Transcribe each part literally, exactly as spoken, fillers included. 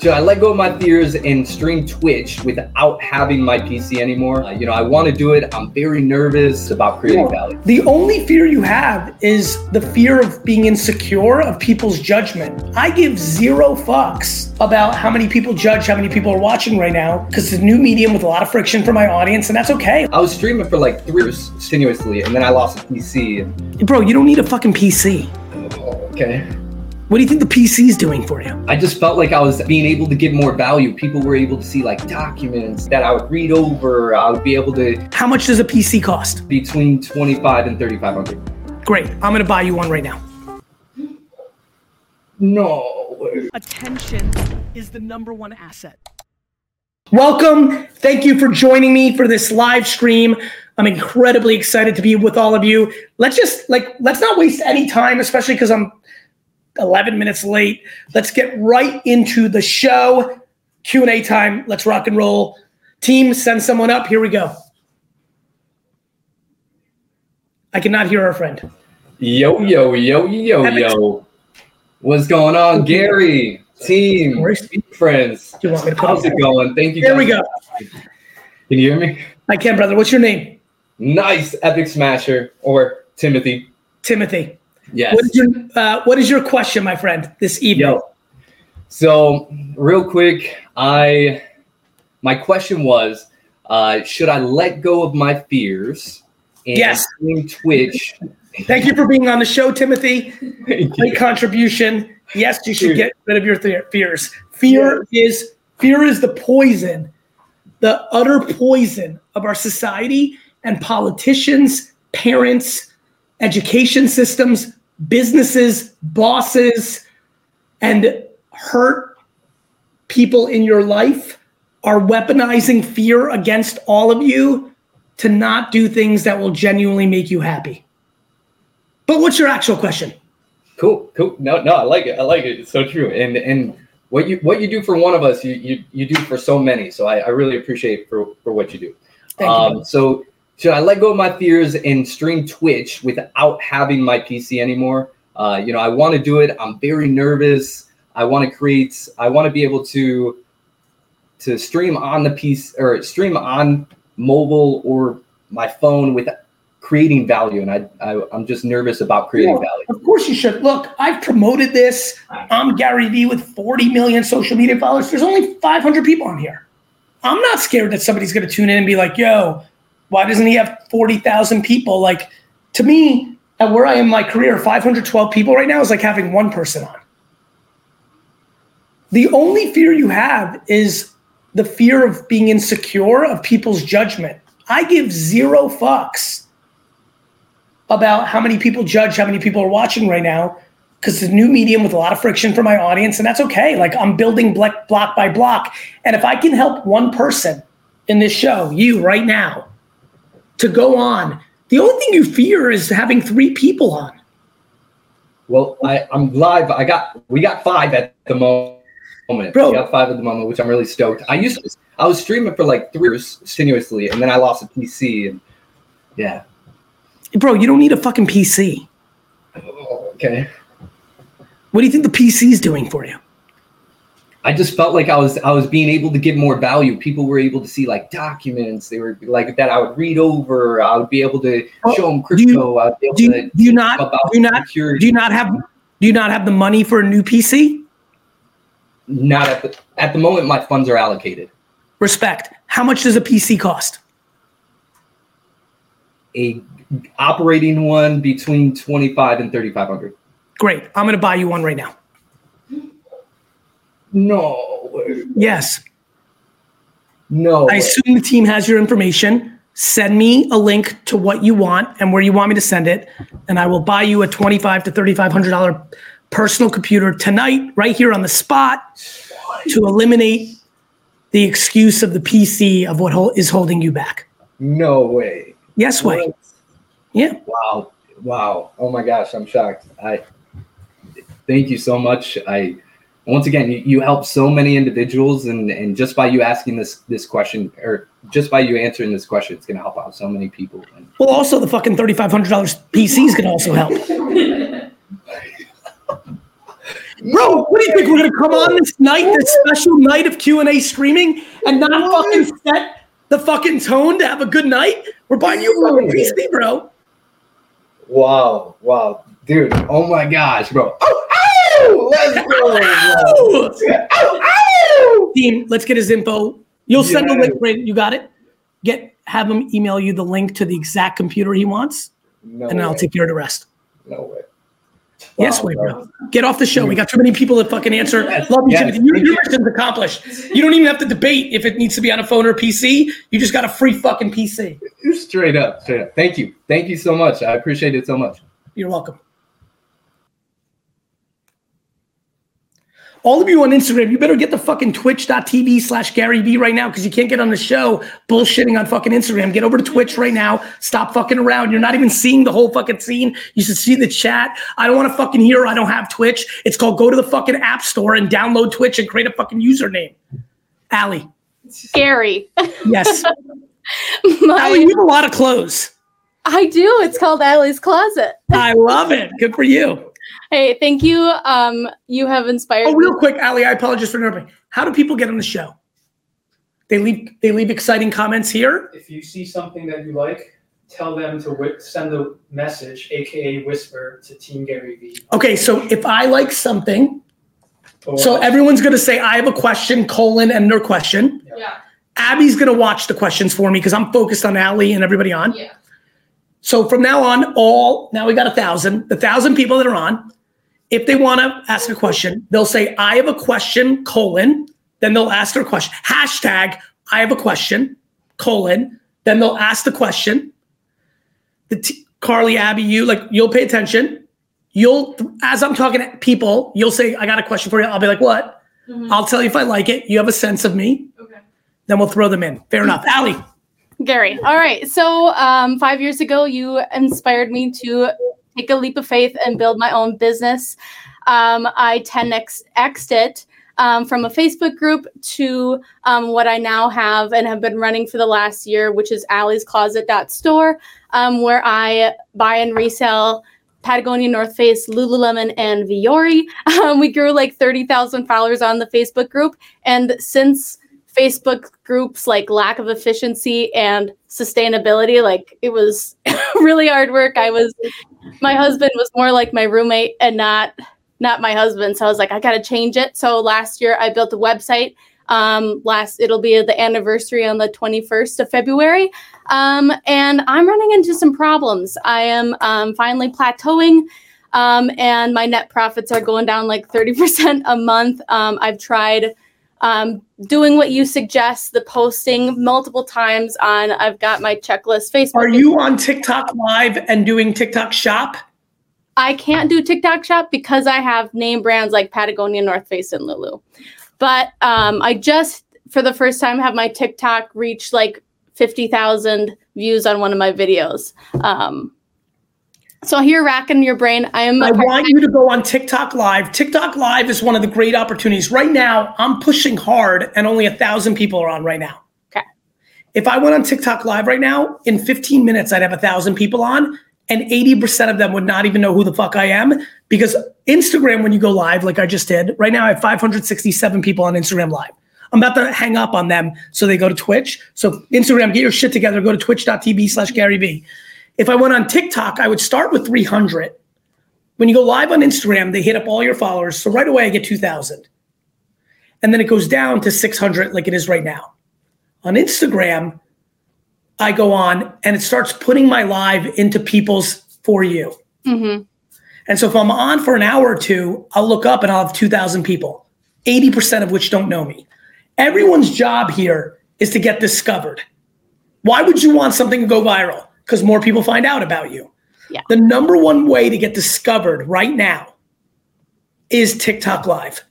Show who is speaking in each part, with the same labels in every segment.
Speaker 1: Should I let go of my fears and stream Twitch without having my P C anymore? Uh, you know, I want to do it. I'm very nervous about creating value.
Speaker 2: The only fear you have is the fear of being insecure of people's judgment. I give zero fucks about how many people judge, how many people are watching right now, because it's a new medium with a lot of friction for my audience, and that's okay.
Speaker 1: I was streaming for like three years continuously, and then I lost a P C.
Speaker 2: Bro, you don't need a fucking P C.
Speaker 1: Oh, okay.
Speaker 2: What do you think the P C is doing for you?
Speaker 1: I just felt like I was being able to give more value. People were able to see like documents that I would read over. I would be able to.
Speaker 2: How much does a P C cost?
Speaker 1: Between twenty-five and thirty-five hundred.
Speaker 2: Great. I'm going to buy you one right now.
Speaker 1: No.
Speaker 2: Attention is the number one asset. Welcome. Thank you for joining me for this live stream. I'm incredibly excited to be with all of you. Let's just like, let's not waste any time, especially because I'm eleven minutes late. Let's get right into the show. Q and A time. Let's rock and roll. Team, send someone up. Here we go. I cannot hear our friend.
Speaker 1: Yo, yo, yo, yo, yo. What's going on, Gary? Team, friends.
Speaker 2: Do you want me to put
Speaker 1: How's it going? Thank you.
Speaker 2: There we go.
Speaker 1: Can you hear me?
Speaker 2: I can, brother. What's your name?
Speaker 1: Nice, Epic Smasher, or Timothy.
Speaker 2: Timothy.
Speaker 1: Yes.
Speaker 2: What is your uh, What is your question, my friend, this evening?
Speaker 1: Yo. So, real quick, I my question was, uh, should I let go of my fears and
Speaker 2: yes.
Speaker 1: stream Twitch?
Speaker 2: Thank you for being on the show, Timothy. Great contribution. Yes, you should
Speaker 1: Dude.
Speaker 2: get rid of your th- fears. Fear is fear is the poison, the utter poison of our society and politicians, parents, education systems, businesses, bosses, and hurt people in your life are weaponizing fear against all of you to not do things that will genuinely make you happy. But what's your actual question?
Speaker 1: Cool, cool. No, no, I like it. I like it. It's so true. And and what you what you do for one of us, you you, you do for so many. So I, I really appreciate for, for what you do.
Speaker 2: Thank
Speaker 1: um,
Speaker 2: you.
Speaker 1: So should I let go of my fears and stream Twitch without having my P C anymore? Uh, you know, I want to do it. I'm very nervous. I want to create. I want to be able to to stream on the P C or stream on mobile or my phone with creating value. And I, I I'm just nervous about creating
Speaker 2: Yeah,
Speaker 1: value.
Speaker 2: Of course you should. Look, I've promoted this. I'm Gary Vee with forty million social media followers. There's only five hundred people on here. I'm not scared that somebody's going to tune in and be like, yo, why doesn't he have forty thousand people? Like, to me, at where I am in my career, five hundred twelve people right now is like having one person on. The only fear you have is the fear of being insecure of people's judgment. I give zero fucks about how many people judge, how many people are watching right now, because it's a new medium with a lot of friction for my audience, and that's okay. Like, I'm building block, block by block. And if I can help one person in this show, you right now, to go on, the only thing you fear is having three people on.
Speaker 1: Well, I, I'm live. I got we got five at the moment.
Speaker 2: Bro.
Speaker 1: We got five at the moment, which I'm really stoked. I used to I was streaming for like three years continuously, and then I lost a P C, and yeah.
Speaker 2: Bro, you don't need a fucking P C.
Speaker 1: Oh, okay.
Speaker 2: What do you think the P C is doing for you?
Speaker 1: I just felt like I was I was being able to give more value. People were able to see like documents. They were like that I would read over. I would be able to
Speaker 2: Oh,
Speaker 1: show them
Speaker 2: do
Speaker 1: crypto.
Speaker 2: you-
Speaker 1: I would be able
Speaker 2: Do you,
Speaker 1: to
Speaker 2: do you not
Speaker 1: talk about
Speaker 2: do you not
Speaker 1: security.
Speaker 2: do you not have do you not have the money for a new P C?
Speaker 1: Not at the at the moment. My funds are allocated.
Speaker 2: Respect. How much does a P C cost?
Speaker 1: A operating one between twenty-five and thirty-five hundred.
Speaker 2: Great. I'm going to buy you one right now.
Speaker 1: No.
Speaker 2: Yes.
Speaker 1: No.
Speaker 2: I assume the team has your information. Send me a link to what you want and where you want me to send it, and I will buy you a twenty-five to thirty-five hundred dollars personal computer tonight, right here on the spot, to eliminate the excuse of the P C of what hol- is holding you back.
Speaker 1: No way.
Speaker 2: Yes, way.
Speaker 1: What?
Speaker 2: Yeah.
Speaker 1: Wow. Wow. Oh my gosh, I'm shocked. I thank you so much. I once again you, you help so many individuals, and, and just by you asking this this question, or just by you answering this question, it's gonna help out so many people. And
Speaker 2: Well, also the fucking thirty-five hundred dollars P Cs can also help. Bro, what do you think? We're gonna come on this night, this special night of Q and A streaming, and not fucking set the fucking tone to have a good night? We're buying you a fucking P C, bro.
Speaker 1: Wow, wow, dude! Oh my gosh, bro! Oh, oh! Let's go! Bro. Oh, oh!
Speaker 2: Team, let's get his info. You'll send
Speaker 1: Yeah.
Speaker 2: a link, right? You got it. Get have him email you the link to the exact computer he wants,
Speaker 1: No
Speaker 2: and then I'll
Speaker 1: way.
Speaker 2: take care of the rest.
Speaker 1: No way.
Speaker 2: Yes,
Speaker 1: Wow,
Speaker 2: way,
Speaker 1: bro.
Speaker 2: bro. Get off the show. We got too many people that fucking answer.
Speaker 1: Yes,
Speaker 2: Love you,
Speaker 1: yes,
Speaker 2: Timothy. Your,
Speaker 1: thank
Speaker 2: your
Speaker 1: you.
Speaker 2: mission's accomplished. You don't even have to debate if it needs to be on a phone or a P C. You just got a free fucking P C.
Speaker 1: Straight up, straight up. Thank you, thank you so much. I appreciate it so much.
Speaker 2: You're welcome. All of you on Instagram, you better get the fucking twitch.tv slash Gary V right now because you can't get on the show bullshitting on fucking Instagram. Get over to Twitch right now. Stop fucking around. You're not even seeing the whole fucking scene. You should see the chat. I don't want to fucking hear I don't have Twitch. It's called go to the fucking app store and download Twitch and create a fucking username. Allie.
Speaker 3: Gary.
Speaker 2: Yes.
Speaker 3: My-
Speaker 2: Allie, you have a lot of clothes.
Speaker 3: I do. It's called Allie's Closet.
Speaker 2: I love it. Good for you.
Speaker 3: Hey, thank you. Um, you have inspired
Speaker 2: Oh,
Speaker 3: me.
Speaker 2: real quick, Allie, I apologize for interrupting. How do people get on the show? They leave they leave exciting comments here.
Speaker 4: If you see something that you like, tell them to whi- send a message, aka whisper, to Team Gary V.
Speaker 2: Okay, so if I like something,
Speaker 4: Or-
Speaker 2: so everyone's going to say, I have a question, colon, and their question.
Speaker 3: Yeah.
Speaker 2: Abby's going to watch the questions for me because I'm focused on Allie and everybody on.
Speaker 3: Yeah.
Speaker 2: So from now on, all, now we got a thousand, the thousand people that are on, if they want to ask a question, they'll say, I have a question, colon, then they'll ask their question. Hashtag, I have a question, colon, then they'll ask the question. The t- Carly, Abby, you, like, you'll pay attention. You'll, as I'm talking to people, you'll say, I got a question for you. I'll be like, what?
Speaker 3: Mhm.
Speaker 2: I'll tell you if I like it. You have a sense of me.
Speaker 3: Okay.
Speaker 2: Then we'll throw them in. Fair enough. Allie.
Speaker 3: Gary. All right. So um, five years ago, you inspired me to take a leap of faith and build my own business. Um, I ten X'd it um, from a Facebook group to um, what I now have and have been running for the last year, which is Allie's Closet store, um, where I buy and resell Patagonia, North Face, Lululemon, and Viore. Um, we grew like thirty thousand followers on the Facebook group. And since Facebook groups like lack of efficiency and sustainability, like it was really hard work. I was, my husband was more like my roommate and not, not my husband. So I was like, I got to change it. So last year I built a website. Um, last, it'll be the anniversary on the twenty-first of February. Um, and I'm running into some problems. I am um, finally plateauing. Um, and my net profits are going down like thirty percent a month. Um, I've tried Um, doing what you suggest, the posting multiple times on, I've got my checklist, Facebook.
Speaker 2: Are you on TikTok live and doing TikTok shop?
Speaker 3: I can't do TikTok shop because I have name brands like Patagonia, North Face, and Lulu. But um, I just, for the first time, have my TikTok reach like fifty thousand views on one of my videos. Um, So here, racking your brain. I am.
Speaker 2: I want you to go on TikTok Live. TikTok Live is one of the great opportunities. Right now, I'm pushing hard and only a thousand people are on right now.
Speaker 3: Okay.
Speaker 2: If I went on TikTok Live right now, in fifteen minutes, I'd have a thousand people on and eighty percent of them would not even know who the fuck I am because Instagram, when you go live, like I just did, right now I have five hundred sixty-seven people on Instagram Live. I'm about to hang up on them so they go to Twitch. So Instagram, get your shit together. Go to twitch.tv slash Gary V. If I went on TikTok, I would start with three hundred. When you go live on Instagram, they hit up all your followers. So right away, I get two thousand. And then it goes down to six hundred like it is right now. On Instagram, I go on and it starts putting my live into people's For You.
Speaker 3: Mm-hmm.
Speaker 2: And so if I'm on for an hour or two, I'll look up and I'll have two thousand people, eighty percent of which don't know me. Everyone's job here is to get discovered. Why would you want something to go viral? Because more people find out about you.
Speaker 3: Yeah.
Speaker 2: The number one way to get discovered right now is TikTok Live.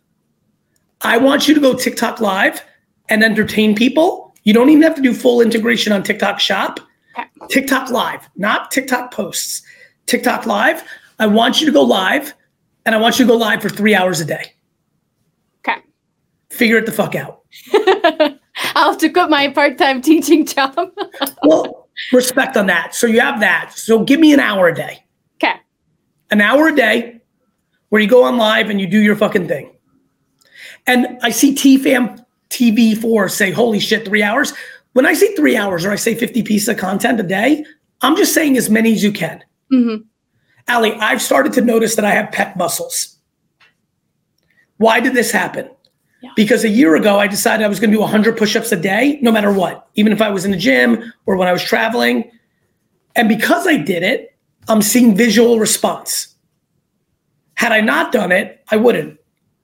Speaker 2: I want you to go TikTok Live and entertain people. You don't even have to do full integration on TikTok Shop.
Speaker 3: Okay.
Speaker 2: TikTok Live, not TikTok posts. TikTok Live. I want you to go live and I want you to go live for three hours a day.
Speaker 3: Okay.
Speaker 2: Figure it the fuck out.
Speaker 3: I'll have to quit my part-time teaching job.
Speaker 2: Well, respect on that. So you have that. So give me an hour a day.
Speaker 3: Okay.
Speaker 2: An hour a day where you go on live and you do your fucking thing. And I see T FAM T V four say, holy shit, three hours. When I say three hours or I say fifty pieces of content a day, I'm just saying as many as you can.
Speaker 3: Mm-hmm.
Speaker 2: Ali, I've started to notice that I have pec muscles. Why did this happen?
Speaker 3: Yeah.
Speaker 2: Because a year ago, I decided I was going to do one hundred push-ups a day, no matter what, even if I was in the gym or when I was traveling. And because I did it, I'm seeing visual response. Had I not done it, I wouldn't.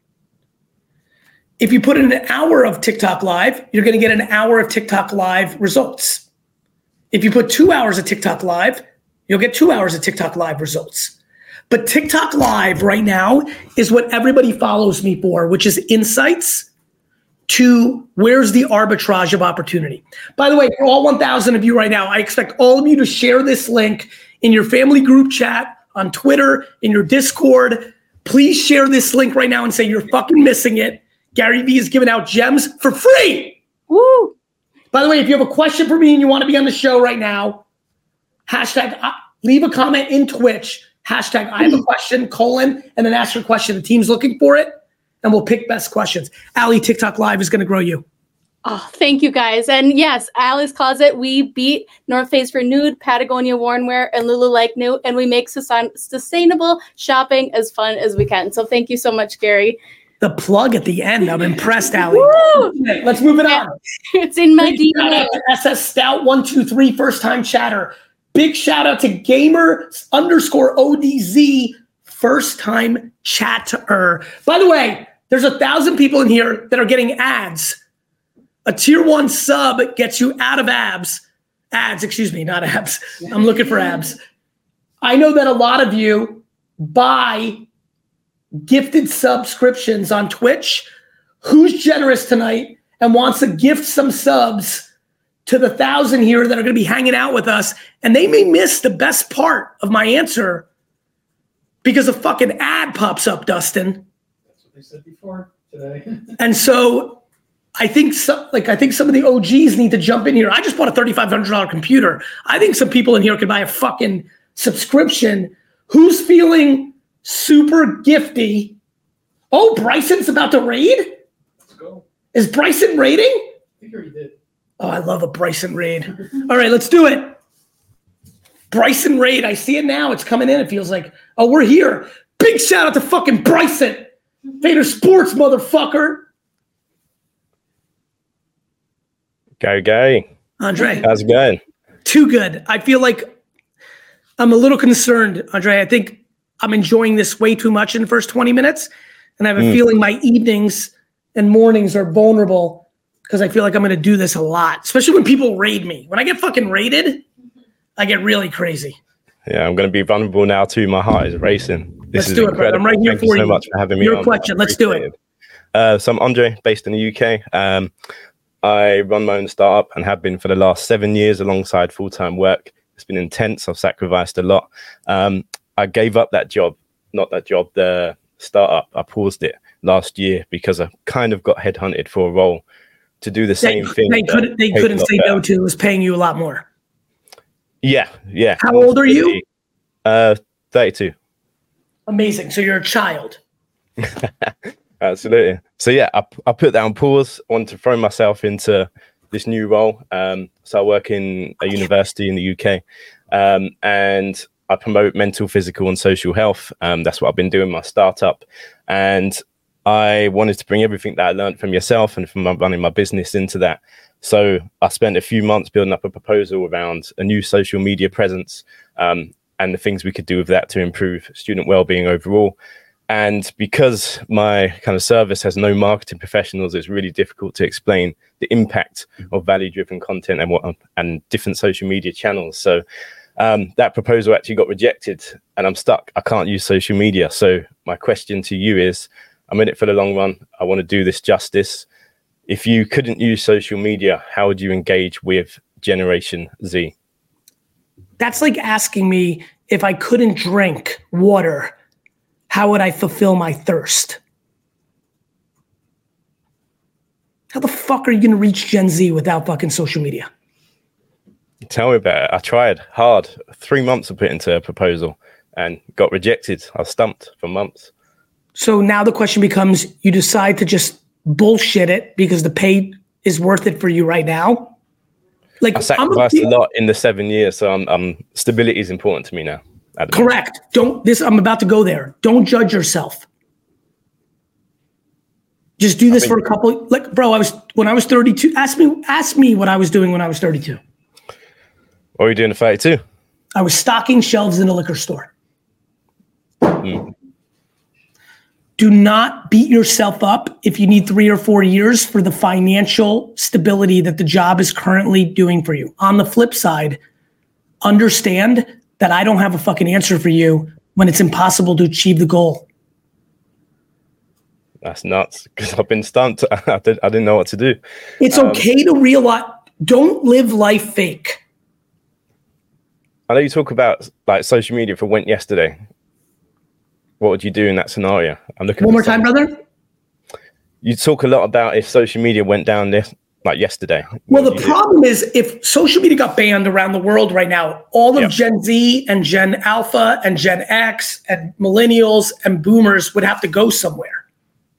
Speaker 2: If you put in an hour of TikTok Live, you're going to get an hour of TikTok Live results. If you put two hours of TikTok Live, you'll get two hours of TikTok Live results. But TikTok Live right now is what everybody follows me for, which is insights to where's the arbitrage of opportunity. By the way, for all one thousand of you right now, I expect all of you to share this link in your family group chat, on Twitter, in your Discord. Please share this link right now and say you're fucking missing it. Gary Vee is giving out gems for free.
Speaker 3: Woo!
Speaker 2: By the way, if you have a question for me and you want to be on the show right now, hashtag, uh, leave a comment in Twitch, hashtag I have a question, colon, and then ask your question. The team's looking for it, and we'll pick best questions. Ali, TikTok Live is going to grow you.
Speaker 3: Oh, thank you guys. And yes, Ali's Closet, we beat North Face for Nude, Patagonia Worn Wear, and Lulu Like New, and we make sus- sustainable shopping as fun as we can. So thank you so much, Gary.
Speaker 2: The plug at the end. I'm impressed, Ali.
Speaker 3: Woo!
Speaker 2: Let's move it on.
Speaker 3: It's in my
Speaker 2: Big shout
Speaker 3: D N A.
Speaker 2: out to S S Stout one two three, first time chatter. Big shout out to gamer underscore O D Z, first time chatter. By the way, there's a thousand people in here that are getting ads. A tier one sub gets you out of abs. Ads, excuse me, not abs. I'm looking for abs. I know that a lot of you buy gifted subscriptions on Twitch. Who's generous tonight and wants to gift some subs to the thousand here that are going to be hanging out with us? And they may miss the best part of my answer because a fucking ad pops up, Dustin.
Speaker 4: That's what they said before today.
Speaker 2: And so I think some, like I think some of the O Gs need to jump in here. I just bought a thirty-five hundred dollars computer. I think some people in here could buy a fucking subscription. Who's feeling super gifty? Oh, Bryson's about to raid?
Speaker 4: Let's go.
Speaker 2: Is Bryson raiding?
Speaker 4: I think he already did.
Speaker 2: Oh, I love a Bryson raid. All right, let's do it. Bryson raid. I see it now. It's coming in. It feels like, oh, we're here. Big shout out to fucking Bryson. Vader Sports, motherfucker.
Speaker 5: Go, go.
Speaker 2: Andre.
Speaker 5: How's it going?
Speaker 2: Too good. I feel like I'm a little concerned, Andre. I think I'm enjoying this way too much in the first twenty minutes. And I have a mm. feeling my evenings and mornings are vulnerable because I feel like I'm going to do this a lot, especially when people raid me. When I get fucking raided, I get really crazy.
Speaker 5: Yeah, I'm going to be vulnerable now too. My heart is racing. This
Speaker 2: Let's
Speaker 5: is
Speaker 2: do it,
Speaker 5: incredible.
Speaker 2: brother. I'm right here
Speaker 5: Thank
Speaker 2: for
Speaker 5: you
Speaker 2: you.
Speaker 5: so much for having me
Speaker 2: Your
Speaker 5: on.
Speaker 2: question. Let's do it.
Speaker 5: Uh, so I'm Andre, based in the U K. Um, I run my own startup and have been for the last seven years alongside full-time work. It's been intense. I've sacrificed a lot. Um, I gave up that job, not that job, the startup. I paused it last year because I kind of got headhunted for a role to do the same
Speaker 2: they,
Speaker 5: thing.
Speaker 2: They couldn't, they couldn't say better. No to. It was paying you a lot more.
Speaker 5: Yeah, yeah.
Speaker 2: How old are you?
Speaker 5: Uh, thirty-two.
Speaker 2: Amazing. So you're a child.
Speaker 5: Absolutely. So yeah, I, I put that on pause. I wanted to throw myself into this new role. Um, so I work in a university in the U K, um, and I promote mental, physical, and social health. Um, that's what I've been doing, my startup. And I wanted to bring everything that I learned from yourself and from my, running my business into that. So I spent a few months building up a proposal around a new social media presence um, and the things we could do with that to improve student well-being overall. And because my kind of service has no marketing professionals, it's really difficult to explain the impact of value-driven content and what and different social media channels. So um, that proposal actually got rejected, and I'm stuck. I can't use social media. So my question to you is, I'm in it for the long run. I want to do this justice. If you couldn't use social media, how would you engage with Generation Z?
Speaker 2: That's like asking me if I couldn't drink water, how would I fulfill my thirst? How the fuck are you going to reach Gen Z without fucking social media?
Speaker 5: Tell me about it. I tried hard. Three months I put into a proposal and got rejected. I was stumped for months.
Speaker 2: So now the question becomes, you decide to just bullshit it because the pay is worth it for you right now. Like
Speaker 5: I sacrificed a, a lot in the seven years, so I'm, I'm stability is important to me now.
Speaker 2: Correct. Moment. Don't this. I'm about to go there. Don't judge yourself. Just do this for a couple. Like, bro, I was when I was thirty-two. Ask me. Ask me what I was doing when I was thirty-two.
Speaker 5: What were you doing at thirty-two?
Speaker 2: I was stocking shelves in a liquor store.
Speaker 5: Mm.
Speaker 2: Do not beat yourself up if you need three or four years for the financial stability that the job is currently doing for you. On the flip side, understand that I don't have a fucking answer for you when it's impossible to achieve the goal.
Speaker 5: That's nuts, because I've been stumped. I, did, I didn't know what to do.
Speaker 2: It's um, okay to realize, don't live life fake.
Speaker 5: I know you talk about like social media for went yesterday. What would you do in that scenario? I'm looking.
Speaker 2: One more time, brother.
Speaker 5: You talk a lot about if social media went down this like yesterday.
Speaker 2: Well, the problem do? is if social media got banned around the world right now, all of yep. Gen Z and Gen Alpha and Gen X and millennials and boomers would have to go somewhere.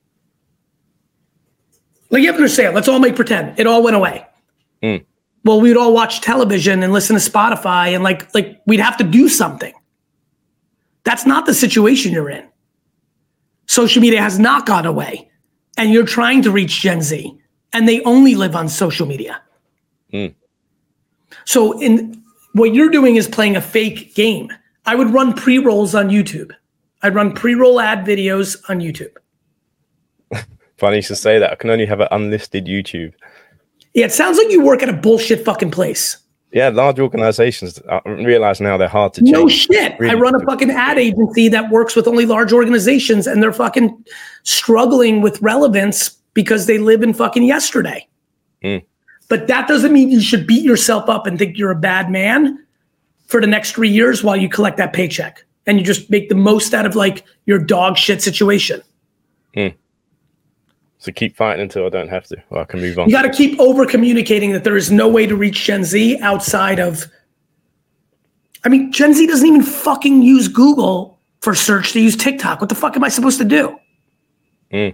Speaker 2: Like you have to understand, let's all make pretend. It all went away.
Speaker 5: Mm.
Speaker 2: Well, we'd all watch television and listen to Spotify and like, like we'd have to do something. That's not the situation you're in. Social media has not gone away, and you're trying to reach Gen Z, and they only live on social media.
Speaker 5: Mm.
Speaker 2: So in what you're doing is playing a fake game. I would run pre-rolls on YouTube. I'd run pre-roll ad videos on YouTube.
Speaker 5: Funny you should say that. I can only have an unlisted YouTube.
Speaker 2: Yeah, it sounds like you work at a bullshit fucking place.
Speaker 5: Yeah, large organizations, I realize now they're hard to change.
Speaker 2: No shit. Really I run a fucking ad agency that works with only large organizations, and they're fucking struggling with relevance because they live in fucking yesterday.
Speaker 5: Mm.
Speaker 2: But that doesn't mean you should beat yourself up and think you're a bad man for the next three years while you collect that paycheck. And you just make the most out of like your dog shit situation.
Speaker 5: Mm. So keep fighting until I don't have to, or I can move on.
Speaker 2: You got to keep over communicating that there is no way to reach Gen Z outside of, I mean, Gen Z doesn't even fucking use Google for search. They use TikTok. What the fuck am I supposed to do?
Speaker 5: Mm.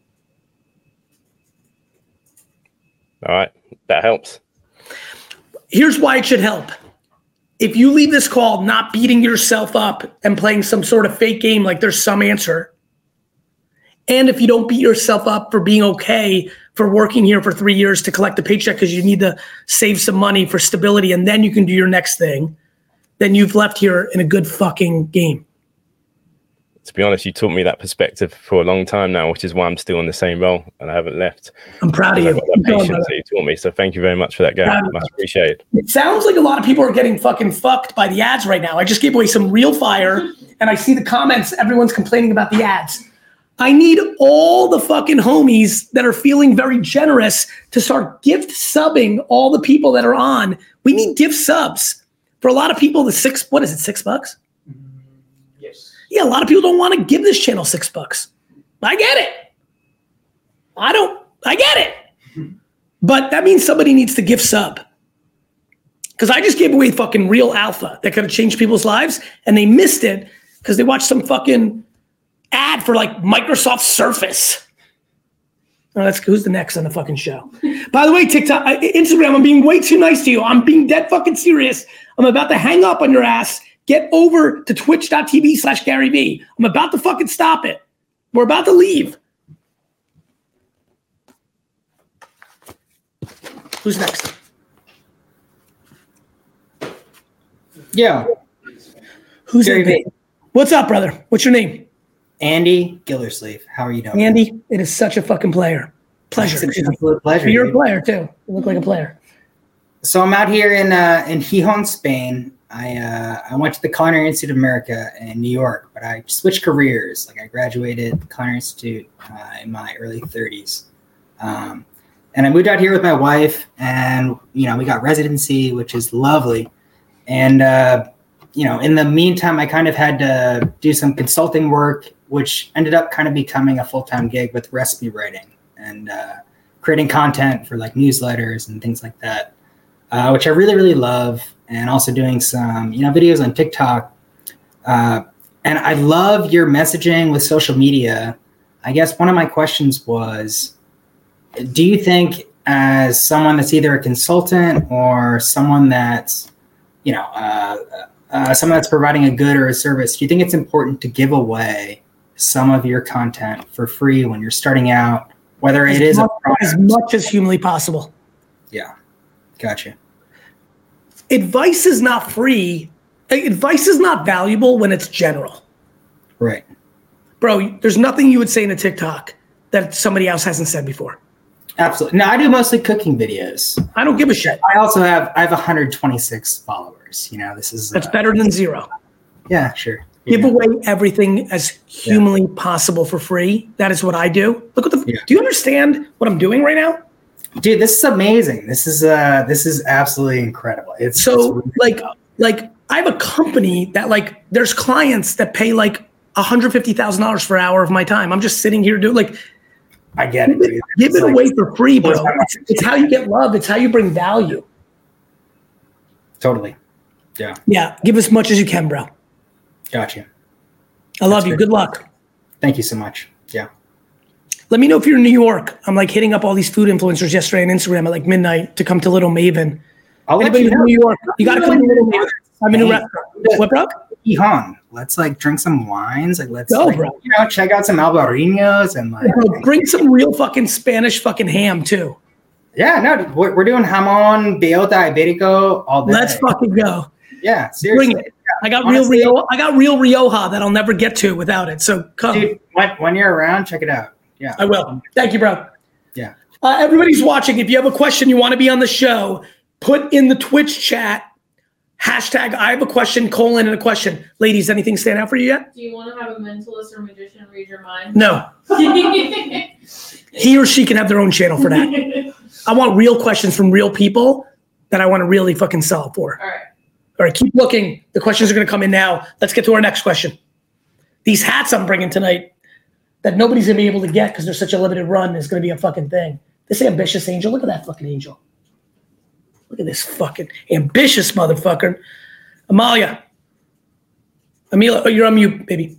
Speaker 5: All right. That helps.
Speaker 2: Here's why it should help. If you leave this call not beating yourself up and playing some sort of fake game like there's some answer, and if you don't beat yourself up for being okay for working here for three years to collect a paycheck because you need to save some money for stability and then you can do your next thing, then you've left here in a good fucking game.
Speaker 5: To be honest, you taught me that perspective for a long time now, which is why I'm still in the same role and I haven't left.
Speaker 2: I'm proud of you.
Speaker 5: That patience that you taught me. So thank you very much for that, Gary. Much appreciated.
Speaker 2: It sounds like a lot of people are getting fucking fucked by the ads right now. I just gave away some real fire and I see the comments. Everyone's complaining about the ads. I need all the fucking homies that are feeling very generous to start gift subbing all the people that are on. We need gift subs. For a lot of people, the six, what is it, six bucks?
Speaker 4: Yes.
Speaker 2: Yeah, a lot of people don't want to give this channel six bucks. I get it. I don't, I get it. But that means somebody needs to gift sub. Because I just gave away fucking real alpha that could have changed people's lives, and they missed it because they watched some fucking ad for like Microsoft Surface. Oh, that's who's the next on the fucking show. By the way, TikTok, uh, Instagram, I'm being way too nice to you. I'm being dead fucking serious. I'm about to hang up on your ass. Get over to twitch.tv slash Gary V. I'm about to fucking stop it. We're about to leave. Who's next?
Speaker 6: Yeah.
Speaker 2: Who's
Speaker 6: Gary V.
Speaker 2: What's up, brother? What's your name?
Speaker 6: Andy Gillersleeve. How are you doing?
Speaker 2: Andy, it is such a fucking player. Pleasure.
Speaker 6: It's an absolute pleasure.
Speaker 2: You're
Speaker 6: dude.
Speaker 2: a player too. You look like a player.
Speaker 6: So I'm out here in uh, in Gijón, Spain. I uh, I went to the Culinary Institute of America in New York, but I switched careers. Like I graduated the Culinary Institute uh, in my early thirties, um, and I moved out here with my wife, and you know we got residency, which is lovely, and uh, you know in the meantime I kind of had to do some consulting work, which ended up kind of becoming a full-time gig with recipe writing and uh, creating content for like newsletters and things like that, uh, which I really, really love. And also doing some, you know, videos on TikTok. Uh, and I love your messaging with social media. I guess one of my questions was, do you think as someone that's either a consultant or someone that's, you know, uh, uh, someone that's providing a good or a service, do you think it's important to give away some of your content for free when you're starting out, whether it is
Speaker 2: much,
Speaker 6: a product?
Speaker 2: As much as humanly possible.
Speaker 6: Yeah, gotcha.
Speaker 2: Advice is not free. Advice is not valuable when it's general.
Speaker 6: Right.
Speaker 2: Bro, there's nothing you would say in a TikTok that somebody else hasn't said before.
Speaker 6: Absolutely. No, I do mostly cooking videos.
Speaker 2: I don't give a shit.
Speaker 6: I also have I have one hundred twenty-six followers. You know, this is
Speaker 2: That's
Speaker 6: uh,
Speaker 2: better than zero.
Speaker 6: Yeah, sure.
Speaker 2: Give
Speaker 6: yeah.
Speaker 2: away everything as humanly yeah. possible for free. That is what I do. Look at the. Yeah. Do you understand what I'm doing right now?
Speaker 6: Dude, this is amazing. This is uh, this is absolutely incredible. It's
Speaker 2: so
Speaker 6: it's really
Speaker 2: like
Speaker 6: cool.
Speaker 2: like I have a company that like there's clients that pay like one hundred fifty thousand dollars for an hour of my time. I'm just sitting here doing like.
Speaker 6: I get it. Dude.
Speaker 2: Give it
Speaker 6: like,
Speaker 2: away for free, bro. It's, it's how you get love. It's how you bring value.
Speaker 6: Totally. Yeah.
Speaker 2: Yeah. Give as much as you can, bro.
Speaker 6: Gotcha.
Speaker 2: I love That's you. Good luck.
Speaker 6: Thank you so much. Yeah.
Speaker 2: Let me know if you're in New York. I'm like hitting up all these food influencers yesterday on Instagram at like midnight to come to Little Maven.
Speaker 6: I'll
Speaker 2: Anybody
Speaker 6: let you
Speaker 2: in
Speaker 6: know.
Speaker 2: New York, you got to come to Little Maven. I'm in a restaurant. What, bro?
Speaker 6: Ihan, let's like drink some wines. Like let's
Speaker 2: Go,
Speaker 6: like,
Speaker 2: bro.
Speaker 6: You know, check out some albarinos and like
Speaker 2: bro, bring some real fucking Spanish fucking ham too.
Speaker 6: Yeah, no, we're, we're doing jamon, bellota, iberico all day.
Speaker 2: Let's fucking go.
Speaker 6: Yeah, seriously.
Speaker 2: Bring it. I got
Speaker 6: Honestly,
Speaker 2: real Rio, I got real Rioja that I'll never get to without it. So come.
Speaker 6: Dude, when, when you're around, check it out. Yeah.
Speaker 2: I will. Thank you, bro.
Speaker 6: Yeah.
Speaker 2: Uh, everybody's watching. If you have a question, you want to be on the show, put in the Twitch chat, hashtag I have a question, colon, and a question. Ladies, anything stand out for you yet?
Speaker 7: Do you want to have a mentalist or magician read your mind?
Speaker 2: No. He or she can have their own channel for that. I want real questions from real people that I want to really fucking sell for.
Speaker 7: All right.
Speaker 2: All right, keep looking. The questions are going to come in now. Let's get to our next question. These hats I'm bringing tonight that nobody's going to be able to get because they're such a limited run is going to be a fucking thing. This ambitious angel, look at that fucking angel. Look at this fucking ambitious motherfucker. Amalia. Amelia, oh, you're on mute, baby.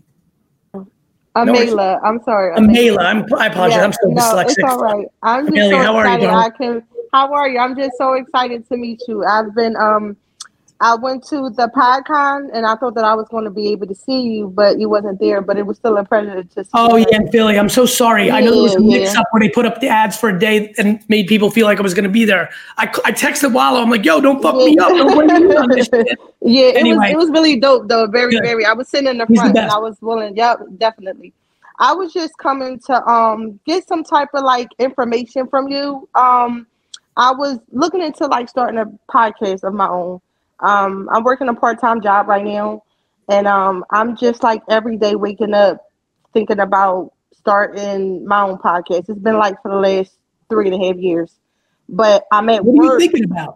Speaker 8: Amela, I'm sorry.
Speaker 2: Amela, I'm, I apologize.
Speaker 8: Yeah,
Speaker 2: I'm still
Speaker 8: no,
Speaker 2: dyslexic.
Speaker 8: It's all right. I'm just
Speaker 2: Amelia,
Speaker 8: so
Speaker 2: how are you,
Speaker 8: excited.
Speaker 2: darling?
Speaker 8: I can. How are you? I'm just so excited to meet you. I've been um, I went to the PodCon and I thought that I was going to be able to see you, but you wasn't there. But it was still a pleasure to see.
Speaker 2: Oh
Speaker 8: you.
Speaker 2: yeah, Philly. I'm so sorry.
Speaker 8: Yeah,
Speaker 2: I know there was a
Speaker 8: yeah.
Speaker 2: mix up where they put up the ads for a day and made people feel like I was going to be there. I, I texted Wallow. I'm like, yo, don't fuck
Speaker 8: yeah.
Speaker 2: me up. Don't blame me on this shit.
Speaker 8: Yeah, it
Speaker 2: Anyway.
Speaker 8: was it was really dope though. Very
Speaker 2: Good.
Speaker 8: very. I was sitting in the
Speaker 2: He's the
Speaker 8: front and
Speaker 2: best.
Speaker 8: I was willing. Yep, definitely. I was just coming to um get some type of like information from you. Um, I was looking into like starting a podcast of my own. Um, I'm working a part-time job right now, and um, I'm just like every day waking up thinking about starting my own podcast. It's been like for the last three and a half years, but I'm at
Speaker 2: What are you
Speaker 8: work.
Speaker 2: thinking about?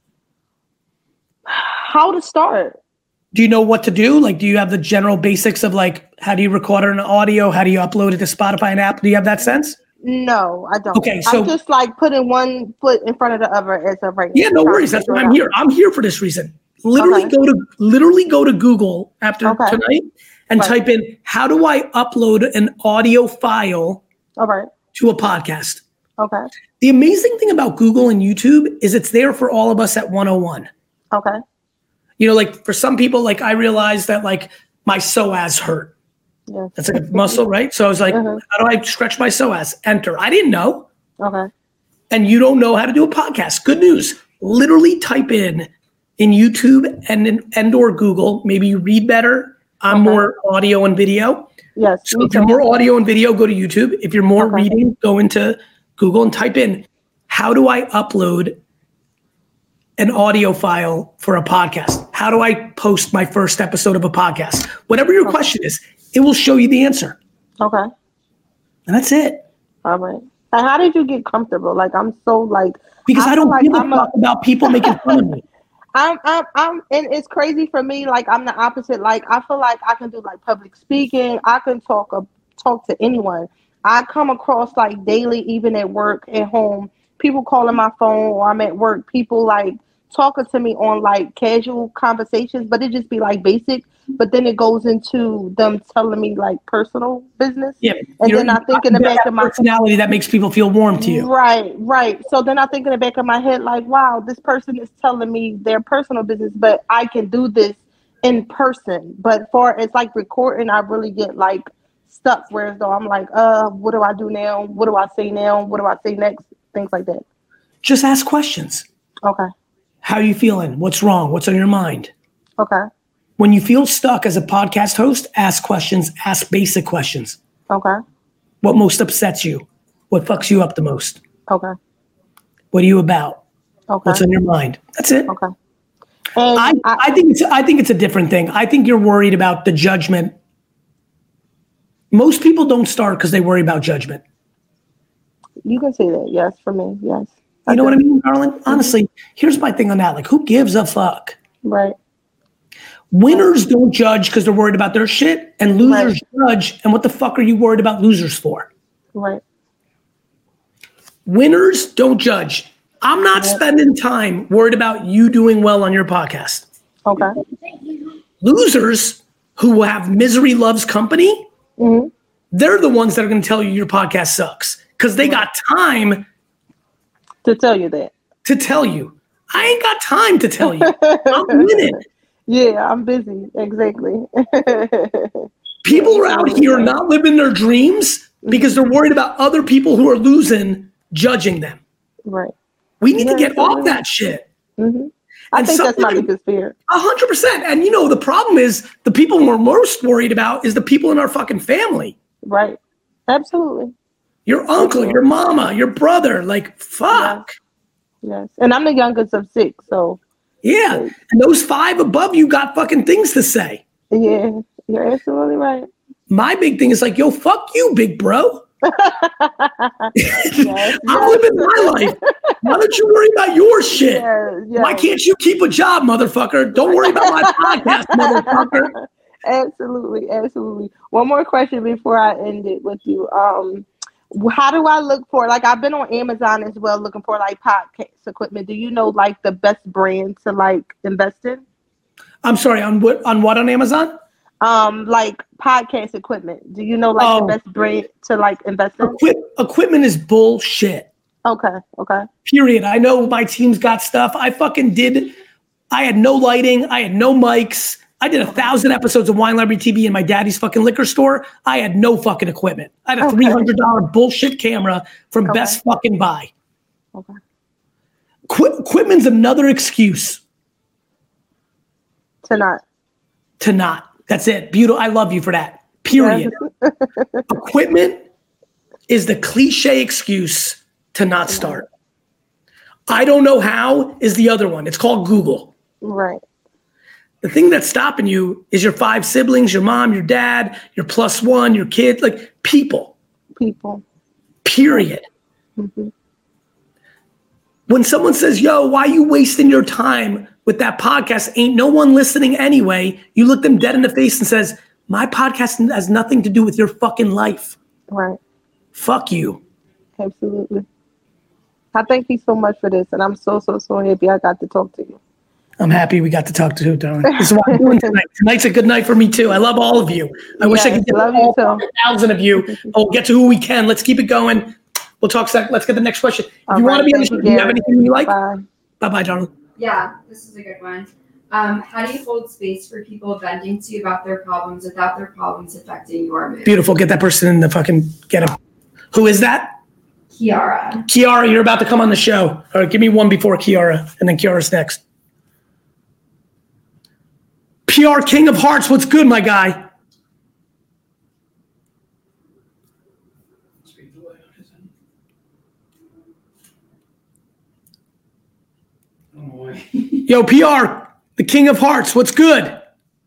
Speaker 8: How to start?
Speaker 2: Do you know what to do? Like, do you have the general basics of like, how do you record an audio? How do you upload it to Spotify and Apple? Do you have that sense?
Speaker 8: No, I don't.
Speaker 2: Okay, so-
Speaker 8: I'm just like putting one foot in front of the other as of right now.
Speaker 2: Yeah, no worries. That's why I'm here. I'm here for this reason. Literally
Speaker 8: Okay.
Speaker 2: go to literally go to Google after
Speaker 8: Okay.
Speaker 2: tonight and
Speaker 8: Right.
Speaker 2: type in how do I upload an audio file
Speaker 8: All right.
Speaker 2: to a podcast.
Speaker 8: Okay.
Speaker 2: The amazing thing about Google and YouTube is it's there for all of us at one oh one.
Speaker 8: Okay.
Speaker 2: You know, like for some people, like I realized that like my psoas hurt.
Speaker 8: Yeah.
Speaker 2: That's like a muscle, right? So I was like,
Speaker 8: Mhm.
Speaker 2: how do I stretch my psoas? Enter. I didn't know.
Speaker 8: Okay.
Speaker 2: And you don't know how to do a podcast. Good news. Literally type in in YouTube and in, and or Google. Maybe you read better. I'm
Speaker 8: Okay.
Speaker 2: more audio and video.
Speaker 8: Yes.
Speaker 2: So
Speaker 8: me
Speaker 2: if you're
Speaker 8: too.
Speaker 2: more audio and video, go to YouTube. If you're more
Speaker 8: Okay.
Speaker 2: reading, go into Google and type in, how do I upload an audio file for a podcast? How do I post my first episode of a podcast? Whatever your question is, it will show you the answer.
Speaker 8: Okay.
Speaker 2: And that's it.
Speaker 8: All right. And how did you get comfortable? Like I'm so like
Speaker 2: Because I,
Speaker 8: I
Speaker 2: don't
Speaker 8: feel like
Speaker 2: give a
Speaker 8: I'm a-
Speaker 2: fuck about people making fun of me.
Speaker 8: I'm, I'm, I'm, and it's crazy for me. Like I'm the opposite. Like I feel like I can do like public speaking. I can talk, uh, talk to anyone. I come across like daily, even at work, at home, people calling my phone, or I'm at work, people like talking to me on like casual conversations, but it just be like basic. But then it goes into them telling me like personal business.
Speaker 2: Yeah,
Speaker 8: and then I think in the back of my
Speaker 2: personality that makes people feel warm to you.
Speaker 8: Right, right. So then I think in the back of my head, like, wow, this person is telling me their personal business, but I can do this in person. But for it's like recording, I really get like stuck. Whereas though I'm like, uh, what do I do now? What do I say now? What do I say next? Things like that.
Speaker 2: Just ask questions.
Speaker 8: Okay.
Speaker 2: How are you feeling? What's wrong? What's on your mind?
Speaker 8: Okay.
Speaker 2: When you feel stuck as a podcast host, ask questions, ask basic questions.
Speaker 8: Okay.
Speaker 2: What most upsets you? What fucks you up the most?
Speaker 8: Okay.
Speaker 2: What are you about?
Speaker 8: Okay.
Speaker 2: What's on your mind? That's it.
Speaker 8: Okay. And
Speaker 2: I,
Speaker 8: I,
Speaker 2: I think it's I think it's a different thing. I think you're worried about the judgment. Most people don't start because they worry about judgment.
Speaker 8: You can say that. Yes, for me. Yes.
Speaker 2: You know what I mean, darling? Honestly, here's my thing on that. Like, who gives a fuck?
Speaker 8: Right.
Speaker 2: Winners don't judge because they're worried about their shit, and losers right. judge. And what the fuck are you worried about losers for?
Speaker 8: Right.
Speaker 2: Winners don't judge. I'm not right. spending time worried about you doing well on your podcast.
Speaker 8: Okay.
Speaker 2: Losers who have misery loves company,
Speaker 8: mm-hmm.
Speaker 2: they're the ones that are going to tell you your podcast sucks because they got time
Speaker 8: to tell you that.
Speaker 2: To tell you. I ain't got time to tell you. I'm winning.
Speaker 8: Yeah, I'm busy. Exactly.
Speaker 2: People are out here not living their dreams because they're worried about other people who are losing, judging them.
Speaker 8: Right.
Speaker 2: We need
Speaker 8: yeah,
Speaker 2: to get off that shit.
Speaker 8: Mm-hmm. I
Speaker 2: and
Speaker 8: think that's my biggest fear.
Speaker 2: A hundred percent. And you know, the problem is the people we're most worried about is the people in our fucking family.
Speaker 8: Right. Absolutely.
Speaker 2: Your uncle, your mama, your brother, like, fuck.
Speaker 8: Yes. yes. And I'm the youngest of six, so.
Speaker 2: Yeah. Like, and those five above you got fucking things to say.
Speaker 8: Yeah. You're absolutely right.
Speaker 2: My big thing is like, yo, fuck you, big bro.
Speaker 8: yes,
Speaker 2: I'm living my life. Why don't you worry about your shit? Yes, yes. Why can't you keep a job, motherfucker? Don't worry about my podcast, motherfucker.
Speaker 8: Absolutely. Absolutely. One more question before I end it with you. Um, How do I look for, like, I've been on Amazon as well looking for, like, podcast equipment. Do you know, like, the best brand to, like, invest in?
Speaker 2: I'm sorry, on what on what on Amazon?
Speaker 8: Um, like, podcast equipment. Do you know, like, oh. the best brand to, like, invest in?
Speaker 2: Equip- equipment is bullshit.
Speaker 8: Okay, okay.
Speaker 2: Period. I know my team's got stuff. I fucking did. I had no lighting. I had no mics. I did a thousand episodes of Wine Library T V in my daddy's fucking liquor store. I had no fucking equipment. I had a okay. three hundred dollars bullshit camera from okay. Best Fucking Buy.
Speaker 8: Okay.
Speaker 2: Qu- equipment's another excuse.
Speaker 8: To not.
Speaker 2: To not. That's it. Beautiful. I love you for that. Period. Equipment is the cliche excuse to not start. I don't know how is the other one. It's called Google.
Speaker 8: Right.
Speaker 2: The thing that's stopping you is your five siblings, your mom, your dad, your plus one, your kid, like people.
Speaker 8: People.
Speaker 2: Period.
Speaker 8: Mm-hmm.
Speaker 2: When someone says, yo, why are you wasting your time with that podcast? Ain't no one listening anyway. You look them dead in the face and says, my podcast has nothing to do with your fucking life.
Speaker 8: Right.
Speaker 2: Fuck you.
Speaker 8: Absolutely. I thank you so much for this. And I'm so, so, so happy I got to talk to you.
Speaker 2: I'm happy we got to talk to you, darling. This is what I'm doing tonight. Tonight's a good night for me too. I love all of you. I yes, wish I could get all a thousand of you. Oh, get to who we can. Let's keep it going. We'll talk sec. Let's get the next question. If all you right, want to be on the show, do you have anything you like? Bye. Bye-bye, darling.
Speaker 9: Yeah, this is a good one. Um, how do you hold space for people venting to you about their problems without their problems affecting your mood?
Speaker 2: Beautiful. Get that person in the fucking, get him. Who is that?
Speaker 9: Kiara.
Speaker 2: Kiara, you're about to come on the show. All right, give me one before Kiara, and then Kiara's next. P R King of Hearts, what's good, my guy? Yo, P R, the King of Hearts, what's good?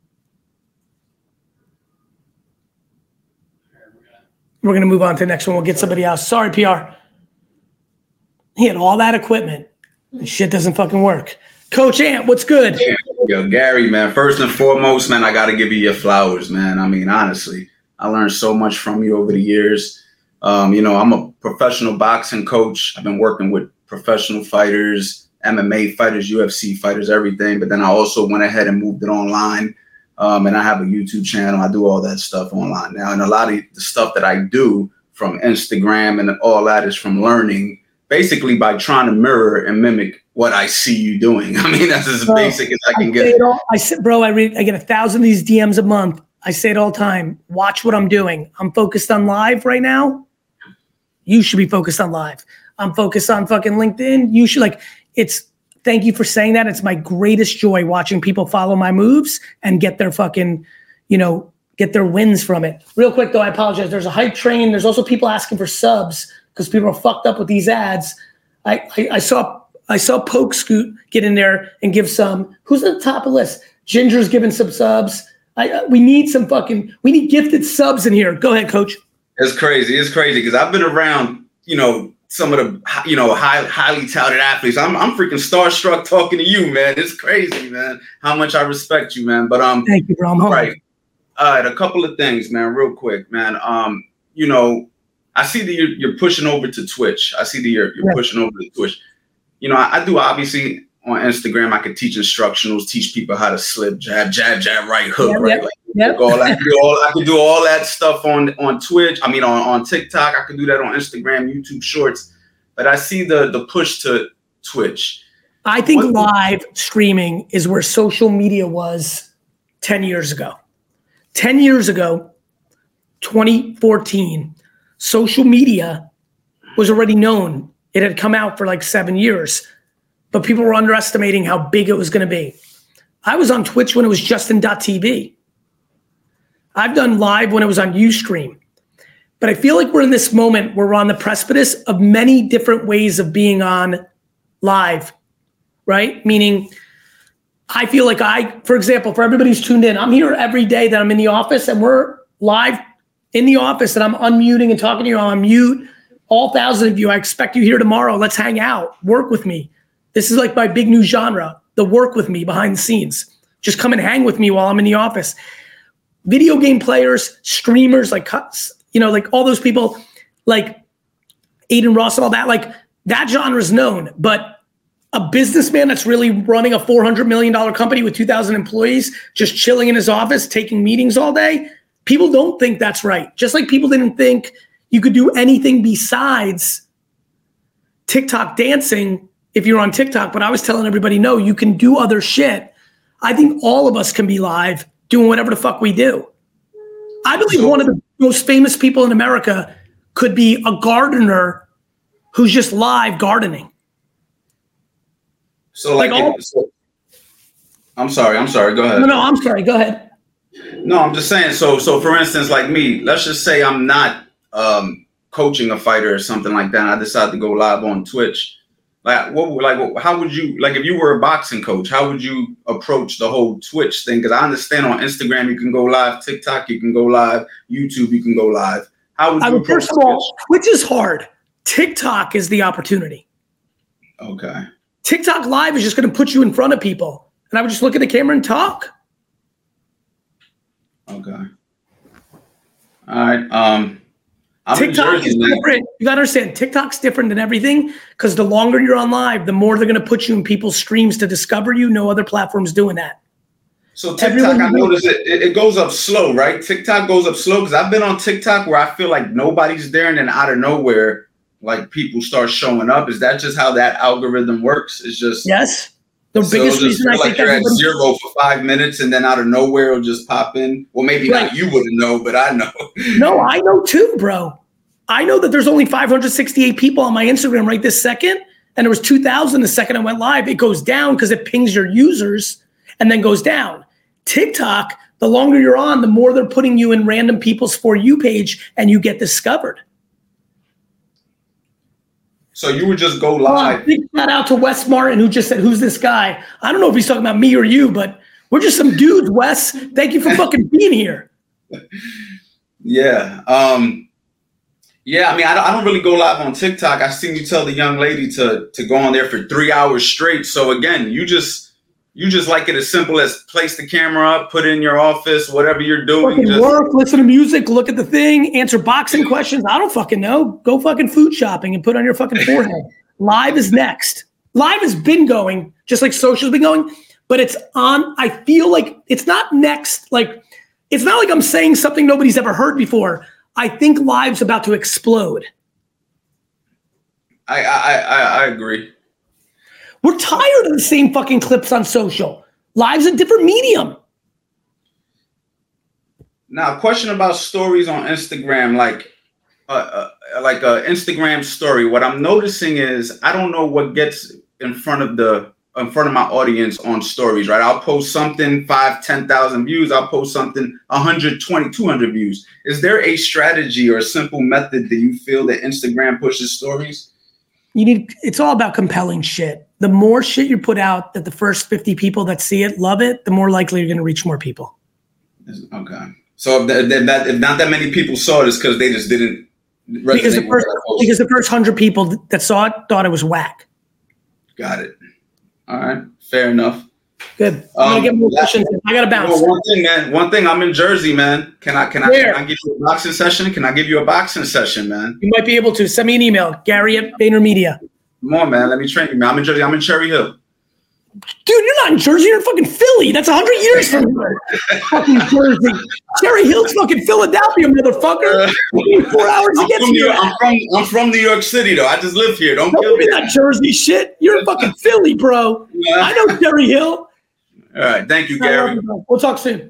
Speaker 2: We're going to move on to the next one. We'll get somebody else. Sorry, P R. He had all that equipment. This shit doesn't fucking work. Coach Ant, what's good?
Speaker 10: Yo, Gary, man, first and foremost, man, I got to give you your flowers, man. I mean, honestly, I learned so much from you over the years. Um, you know, I'm a professional boxing coach. I've been working with professional fighters, M M A fighters, U F C fighters, everything. But then I also went ahead and moved it online. Um, and I have a YouTube channel. I do all that stuff online now. And a lot of the stuff that I do from Instagram and all that is from learning, basically by trying to mirror and mimic what I see you doing. I mean, that's as bro, basic as I can I get.
Speaker 2: It all, I said, bro, I read, I get a thousand of these D Ms a month. I say it all the time. Watch what I'm doing. I'm focused on live right now. You should be focused on live. I'm focused on fucking LinkedIn. You should like, it's, thank you for saying that. It's my greatest joy watching people follow my moves and get their fucking, you know, get their wins from it. Real quick though, I apologize. There's a hype train. There's also people asking for subs because people are fucked up with these ads. I, I, I saw I saw Poke Scoot get in there and give some. Who's at the top of the list? Ginger's giving some subs. I uh, we need some fucking, we need gifted subs in here. Go ahead, coach.
Speaker 10: It's crazy. It's crazy because I've been around, you know, some of the, you know, high, highly touted athletes. I'm, I'm freaking starstruck talking to you, man. It's crazy, man. How much I respect you, man. But um,
Speaker 2: thank you, bro. I'm
Speaker 10: right. All right, a couple of things, man, real quick, man. Um, you know, I see that you're, you're pushing over to Twitch. I see that you're, you're yeah. pushing over to Twitch. You know, I, I do obviously on Instagram. I could teach instructionals, teach people how to slip, jab, jab, jab, right hook, yep, right. Yep. Like, yep. All, I, could do all, I could do all that stuff on on Twitch. I mean, on, on TikTok. I could do that on Instagram, YouTube Shorts. But I see the the push to Twitch.
Speaker 2: I think what, live streaming is where social media was ten years ago. ten years ago, twenty fourteen, social media was already known. It had come out for like seven years, but people were underestimating how big it was going to be. I was on Twitch when it was Justin dot T V. I've done live when it was on Ustream. But I feel like we're in this moment where we're on the precipice of many different ways of being on live, right? Meaning, I feel like I, for example, for everybody who's tuned in, I'm here every day that I'm in the office and we're live in the office and I'm unmuting and talking to you. I'm mute. All thousand of you, I expect you here tomorrow. Let's hang out. Work with me. This is like my big new genre, the work with me behind the scenes. Just come and hang with me while I'm in the office. Video game players, streamers, like, you know, like all those people, like Aiden Ross and all that, like that genre is known. But a businessman that's really running a four hundred million dollars company with two thousand employees, just chilling in his office, taking meetings all day, people don't think that's right. Just like people didn't think you could do anything besides TikTok dancing if you're on TikTok. But I was telling everybody, no, you can do other shit. I think all of us can be live doing whatever the fuck we do. I believe so, one of the most famous people in America could be a gardener who's just live gardening.
Speaker 10: So like, like all, so, I'm sorry, I'm sorry, go ahead.
Speaker 2: No, no, I'm sorry, go ahead.
Speaker 10: No, I'm just saying, so so for instance, like me, let's just say I'm not um, coaching a fighter or something like that, and I decide to go live on Twitch. Like, what, like, how would you, like, if you were a boxing coach, how would you approach the whole Twitch thing? Because I understand on Instagram you can go live, TikTok you can go live, YouTube you can go live. How would you I mean, approach
Speaker 2: first of all, Twitch is hard. TikTok is the opportunity.
Speaker 10: Okay.
Speaker 2: TikTok live is just going to put you in front of people, and I would just look at the camera and talk.
Speaker 10: Okay. All right. Um. I'm
Speaker 2: TikTok is different. You gotta understand, TikTok's different than everything because the longer you're on live, the more they're gonna put you in people's streams to discover you. No other platform's doing that.
Speaker 10: So TikTok, I noticed it, it goes up slow, right? TikTok goes up slow because I've been on TikTok where I feel like nobody's there, and then out of nowhere, like people start showing up. Is that just how that algorithm works? It's just
Speaker 2: yes. The
Speaker 10: so
Speaker 2: biggest reason I
Speaker 10: like
Speaker 2: think
Speaker 10: you're at zero for five minutes, and then out of nowhere it'll just pop in. Well, maybe right. not you wouldn't know, but I know.
Speaker 2: No, I know too, bro. I know that there's only five hundred sixty-eight people on my Instagram right this second, and there was two thousand the second I went live. It goes down because it pings your users and then goes down. TikTok, the longer you're on, the more they're putting you in random people's For You page, and you get discovered.
Speaker 10: So you would just go live.
Speaker 2: Uh, big shout out to Wes Martin, who just said, "Who's this guy?" I don't know if he's talking about me or you, but we're just some dudes. Wes, thank you for fucking being here.
Speaker 10: Yeah. Um, yeah. I mean, I don't, I don't really go live on TikTok. I seen you tell the young lady to to go on there for three hours straight. So again, you just you just like it as simple as place the camera up, put it in your office, whatever you're doing.
Speaker 2: Fucking
Speaker 10: just
Speaker 2: work, listen to music, look at the thing, answer boxing questions. I don't fucking know. Go fucking food shopping and put on your fucking forehead. Live is next. live has been going, just like social's been going, but it's on, I feel like it's not next, like, it's not like I'm saying something nobody's ever heard before. I think live's about to explode.
Speaker 10: I I I, I agree.
Speaker 2: We're tired of the same fucking clips on social. Live's a different medium.
Speaker 10: Now, a question about stories on Instagram, like uh, uh, like a Instagram story. What I'm noticing is I don't know what gets in front of the in front of my audience on stories, right? I'll post something, five, ten thousand views. I'll post something, one hundred twenty, two hundred views. Is there a strategy or a simple method that you feel that Instagram pushes stories?
Speaker 2: You need, it's all about compelling shit. The more shit you put out that the first fifty people that see it love it, the more likely you're going to reach more people.
Speaker 10: Okay. So if, that, if, that, if not that many people saw it, it's because they just didn't resonate
Speaker 2: because the
Speaker 10: with
Speaker 2: first,
Speaker 10: that post.
Speaker 2: because the first hundred people that saw it thought it was whack.
Speaker 10: Got it. All right. Fair enough.
Speaker 2: Good. I'm
Speaker 10: Um,
Speaker 2: gonna get more questions. I gotta bounce.
Speaker 10: Well, one thing, man. One thing. I'm in Jersey, man. Can I? Can I?
Speaker 2: Where?
Speaker 10: Can I give you a boxing session? Can I give you a boxing session, man?
Speaker 2: You might be able to. Send me an email, Gary at VaynerMedia.
Speaker 10: Come on, man. Let me train you, man. I'm in Jersey. I'm in Cherry Hill.
Speaker 2: Dude, you're not in Jersey. You're in fucking Philly. That's one hundred years from here. Fucking Jersey. Cherry Hill's fucking Philadelphia, motherfucker. Four hours to
Speaker 10: I'm
Speaker 2: get
Speaker 10: from, New
Speaker 2: here.
Speaker 10: York, I'm, from, I'm from New York City, though. I just live here. Don't
Speaker 2: Don't
Speaker 10: kill
Speaker 2: be
Speaker 10: me.
Speaker 2: that Jersey shit. You're in fucking Philly, bro.
Speaker 10: Yeah.
Speaker 2: I know Cherry Hill.
Speaker 10: All right. Thank you, Gary.
Speaker 2: We'll talk soon.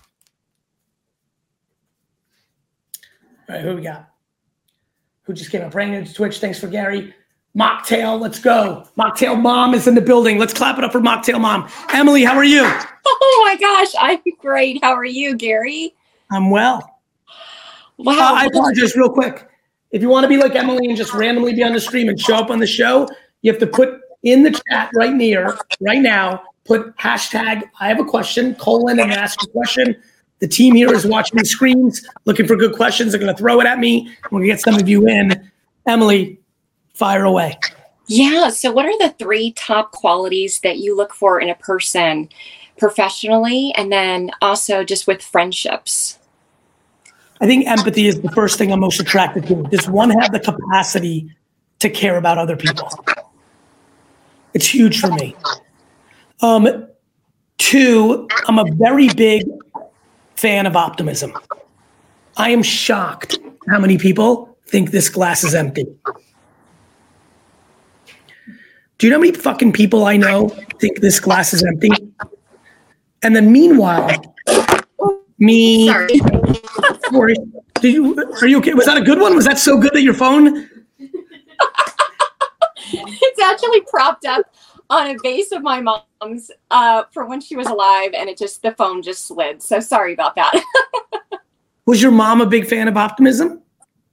Speaker 2: All right, who we got? Who just came up? Praying into Twitch. Thanks for Gary. Mocktail, let's go. Mocktail Mom is in the building. Let's clap it up for Mocktail Mom. Emily, how are you?
Speaker 11: Oh my gosh, I'm great. How are you, Gary?
Speaker 2: I'm well.
Speaker 11: Wow.
Speaker 2: Uh, I apologize real quick. If you want to be like Emily and just randomly be on the stream and show up on the show, you have to put in the chat right near, right now, put hashtag I have a question, colon, and ask a question. The team here is watching the screens, looking for good questions. They're going to throw it at me. We're going to get some of you in. Emily, fire away.
Speaker 11: Yeah. So what are the three top qualities that you look for in a person professionally and then also just with friendships?
Speaker 2: I think empathy is the first thing I'm most attracted to. Does one have the capacity to care about other people? It's huge for me. Um, two, I'm a very big fan of optimism. I am shocked how many people think this glass is empty. Do you know how many fucking people I know think this glass is empty? And then meanwhile, me.
Speaker 11: Sorry.
Speaker 2: Sorry. Did you, are you okay? Was that a good one? Was that so good that your phone?
Speaker 11: It's actually propped up on a vase of my mom's uh, from when she was alive, and it just, the phone just slid. So sorry about that.
Speaker 2: Was your mom a big fan of optimism?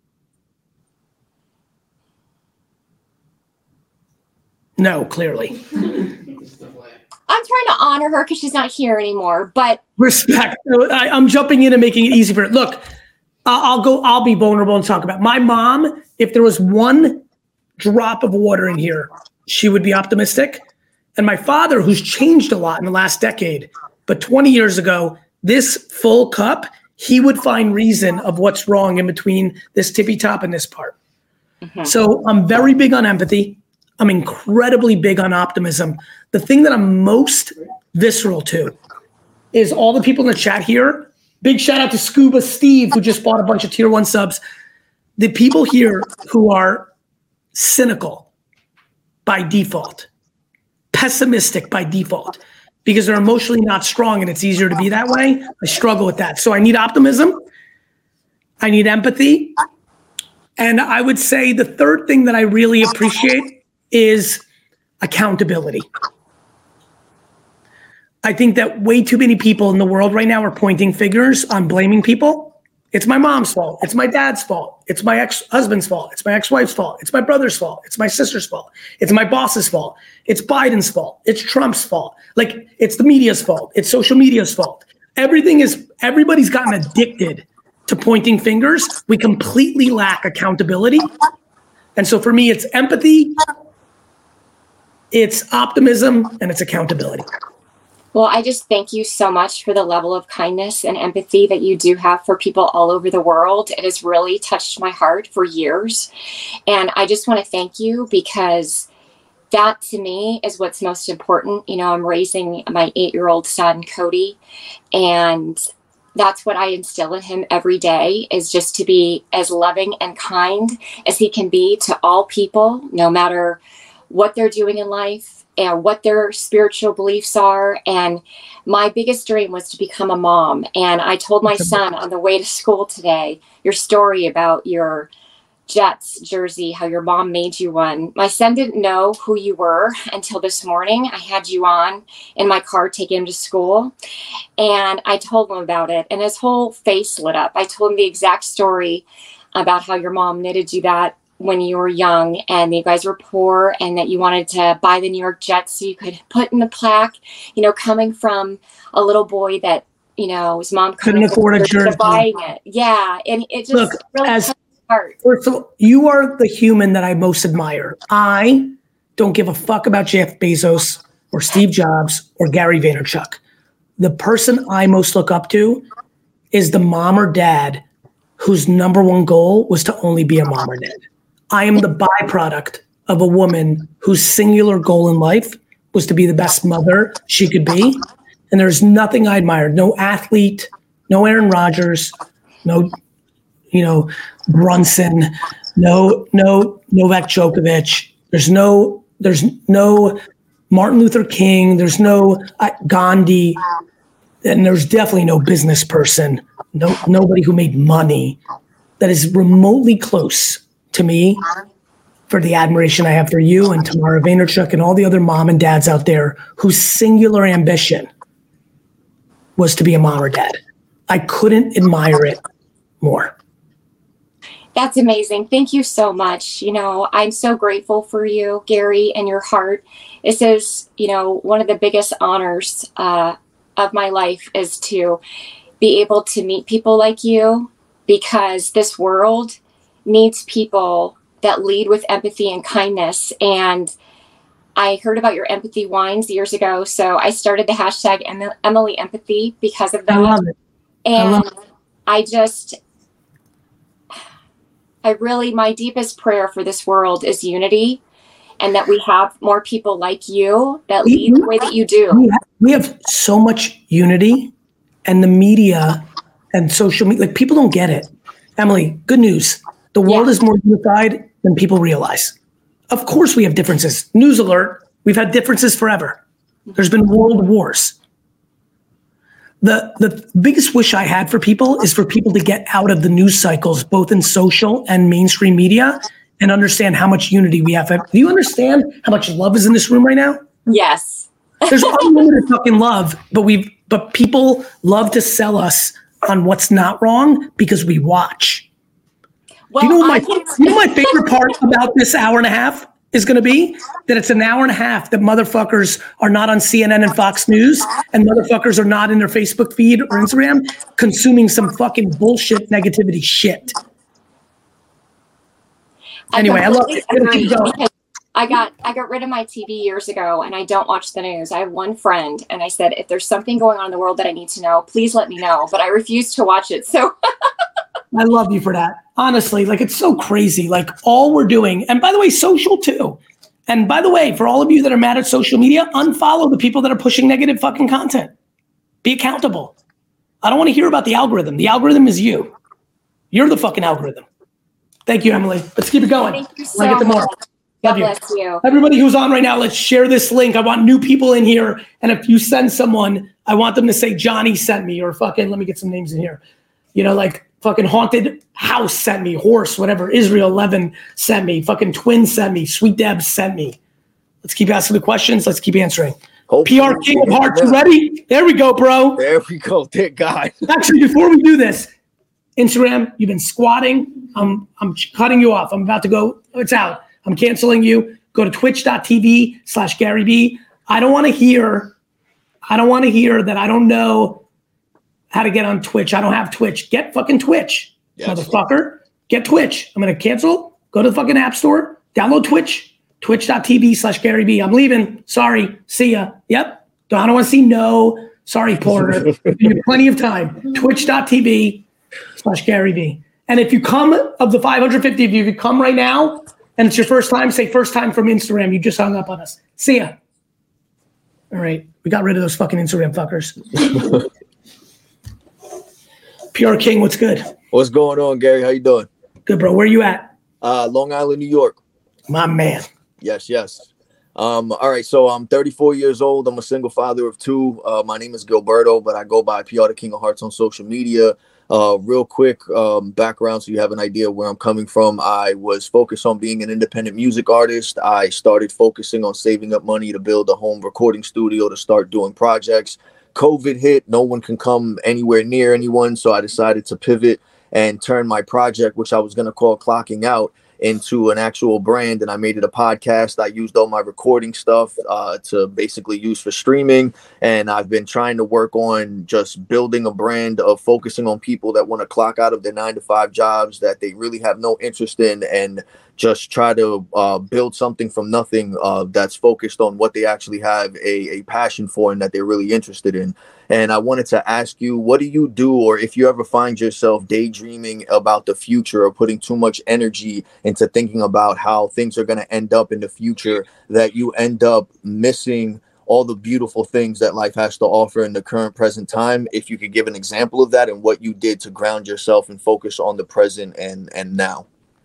Speaker 2: No, clearly.
Speaker 11: I'm trying to honor her because she's not here anymore, but
Speaker 2: Respect. I, I'm jumping in and making it easy for it. Look, I'll go, I'll be vulnerable and talk about my mom. If there was one drop of water in here, she would be optimistic. And my father, who's changed a lot in the last decade, but twenty years ago, this full cup, he would find reason of what's wrong in between this tippy top and this part. Mm-hmm. So I'm very big on empathy. I'm incredibly big on optimism. The thing that I'm most visceral to is all the people in the chat here. Big shout out to Scuba Steve, who just bought a bunch of tier one subs. The people here who are cynical by default, pessimistic by default, because they're emotionally not strong and it's easier to be that way. I struggle with that. So I need optimism. I need empathy. And I would say the third thing that I really appreciate is accountability. I think that way too many people in the world right now are pointing fingers on blaming people. It's my mom's fault. It's my dad's fault. It's my ex-husband's fault. It's my ex-wife's fault. It's my brother's fault. It's my sister's fault. It's my boss's fault. It's Biden's fault. It's Trump's fault. Like, it's the media's fault. It's social media's fault. Everything is, everybody's gotten addicted to pointing fingers. We completely lack accountability. And so for me, it's empathy, it's optimism, and it's accountability.
Speaker 11: well, I just thank you so much for the level of kindness and empathy that you do have for people all over the world. It has really touched my heart for years. And I just want to thank you because that to me is what's most important. You know, I'm raising my eight-year-old son, Cody, and that's what I instill in him every day, is just to be as loving and kind as he can be to all people, no matter what they're doing in life and what their spiritual beliefs are. And my biggest dream was to become a mom. And I told my son on the way to school today, your story about your Jets jersey, how your mom made you one. My son didn't know who you were until this morning. I had you on in my car taking him to school, and I told him about it, and his whole face lit up. I told him the exact story about how your mom knitted you that when you were young and you guys were poor, and that you wanted to buy the New York Jets so you could put in the plaque, you know, coming from a little boy that, you know, his mom
Speaker 2: couldn't afford a jersey,
Speaker 11: buying it. Yeah. And it just
Speaker 2: Look,
Speaker 11: really
Speaker 2: as First of all, you are the human that I most admire. I don't give a fuck about Jeff Bezos or Steve Jobs or Gary Vaynerchuk. The person I most look up to is the mom or dad whose number one goal was to only be a mom or dad. I am the byproduct of a woman whose singular goal in life was to be the best mother she could be. And there's nothing I admire. No athlete, no Aaron Rodgers, no, you know, Brunson, no, no Novak Djokovic. There's no, there's no Martin Luther King. There's no uh, Gandhi, and there's definitely no business person. No, nobody who made money that is remotely close to me for the admiration I have for you and Tamara Vaynerchuk and all the other mom and dads out there whose singular ambition was to be a mom or dad. I couldn't admire it more.
Speaker 11: That's amazing. Thank you so much. You know, I'm so grateful for you, Gary, and your heart. This is, you know, one of the biggest honors uh, of my life is to be able to meet people like you, because this world needs people that lead with empathy and kindness. And I heard about your empathy wines years ago, so I started the hashtag em- Emily Empathy because of that.
Speaker 2: I love it.
Speaker 11: And
Speaker 2: I love it.
Speaker 11: I just... I really, my deepest prayer for this world is unity, and that we have more people like you that lead the way that you do.
Speaker 2: We have, we have so much unity, and the media and social media, like, people don't get it. Emily, good news. The world yeah. is more unified than people realize. Of course we have differences. News alert, we've had differences forever. There's been world wars. The the biggest wish I had for people is for people to get out of the news cycles, both in social and mainstream media, and understand how much unity we have. Do you understand how much love is in this room right now?
Speaker 11: Yes.
Speaker 2: There's unlimited fucking love, but we but people love to sell us on what's not wrong because we watch.
Speaker 11: Well,
Speaker 2: you know what my you know my favorite part about this hour and a half is going to be? That it's an hour and a half that motherfuckers are not on C N N and Fox News, and motherfuckers are not in their Facebook feed or Instagram consuming some fucking bullshit negativity shit. Anyway, I, I love it.
Speaker 11: Keep going. I got I got rid of my T V years ago, and I don't watch the news. I have one friend, and I said, if there's something going on in the world that I need to know, please let me know. But I refuse to watch it. So
Speaker 2: I love you for that. Honestly, like, it's so crazy. Like, all we're doing, and by the way, social too. And by the way, for all of you that are mad at social media, unfollow the people that are pushing negative fucking content. Be accountable. I don't want to hear about the algorithm. The algorithm is you. You're the fucking algorithm. Thank you, Emily. Let's keep it going.
Speaker 11: Thank you so much.
Speaker 2: Love
Speaker 11: God
Speaker 2: you.
Speaker 11: bless you.
Speaker 2: Everybody who's on right now, let's share this link. I want new people in here. And if you send someone, I want them to say, Johnny sent me, or fucking, let me get some names in here. You know, like, fucking Haunted House sent me, Horse, whatever. Israel eleven sent me, fucking Twin sent me, Sweet Deb sent me. Let's keep asking the questions. Let's keep answering. Hopefully, P R King of Hearts, you ready? There we go, bro.
Speaker 12: There we go. Thank God.
Speaker 2: Actually, before we do this, Instagram, you've been squatting. I'm I'm cutting you off. I'm about to go. It's out. I'm canceling you. Go to twitch.tv slash Gary B. I don't want to hear, I don't want to hear that I don't know how to get on Twitch. I don't have Twitch. Get fucking Twitch, yes. Motherfucker. Get Twitch. I'm going to cancel. Go to the fucking App Store. Download Twitch. Twitch.tv slash Gary B. I'm leaving. Sorry. See ya. Yep. I don't want to see no. Sorry, Porter. You have plenty of time. Twitch.tv slash Gary B. And if you come, of the five hundred fifty, if you could come right now, and it's your first time, say first time from Instagram. You just hung up on us. See ya. All right. We got rid of those fucking Instagram fuckers. P R King, what's good?
Speaker 12: What's going on, Gary? How you doing?
Speaker 2: Good, bro. Where you at?
Speaker 12: Uh, Long Island, New York.
Speaker 2: My man.
Speaker 12: Yes, yes. Um, all right, so I'm thirty-four years old. I'm a single father of two. Uh, my name is Gilberto, but I go by P R the King of Hearts on social media. Uh, real quick um, background so you have an idea where I'm coming from. I was focused on being an independent music artist. I started focusing on saving up money to build a home recording studio to start doing projects. COVID hit. No one can come anywhere near anyone, so I decided to pivot and turn my project, which I was going to call Clocking Out, into an actual brand, and I made it a podcast. I used all my recording stuff uh, to basically use for streaming, and I've been trying to work on just building a brand of focusing on people that want to clock out of their nine to five jobs that they really have no interest in, and just try to uh, build something from nothing uh, that's focused on what they actually have a, a passion for and that they're really interested in. And I wanted to ask you, what do you do, or if you ever find yourself daydreaming about the future or putting too much energy into thinking about how things are going to end up in the future, that you end up missing all the beautiful things that life has to offer in the current present time? If you could give an example of that and what you did to ground yourself and focus on the present and, and now.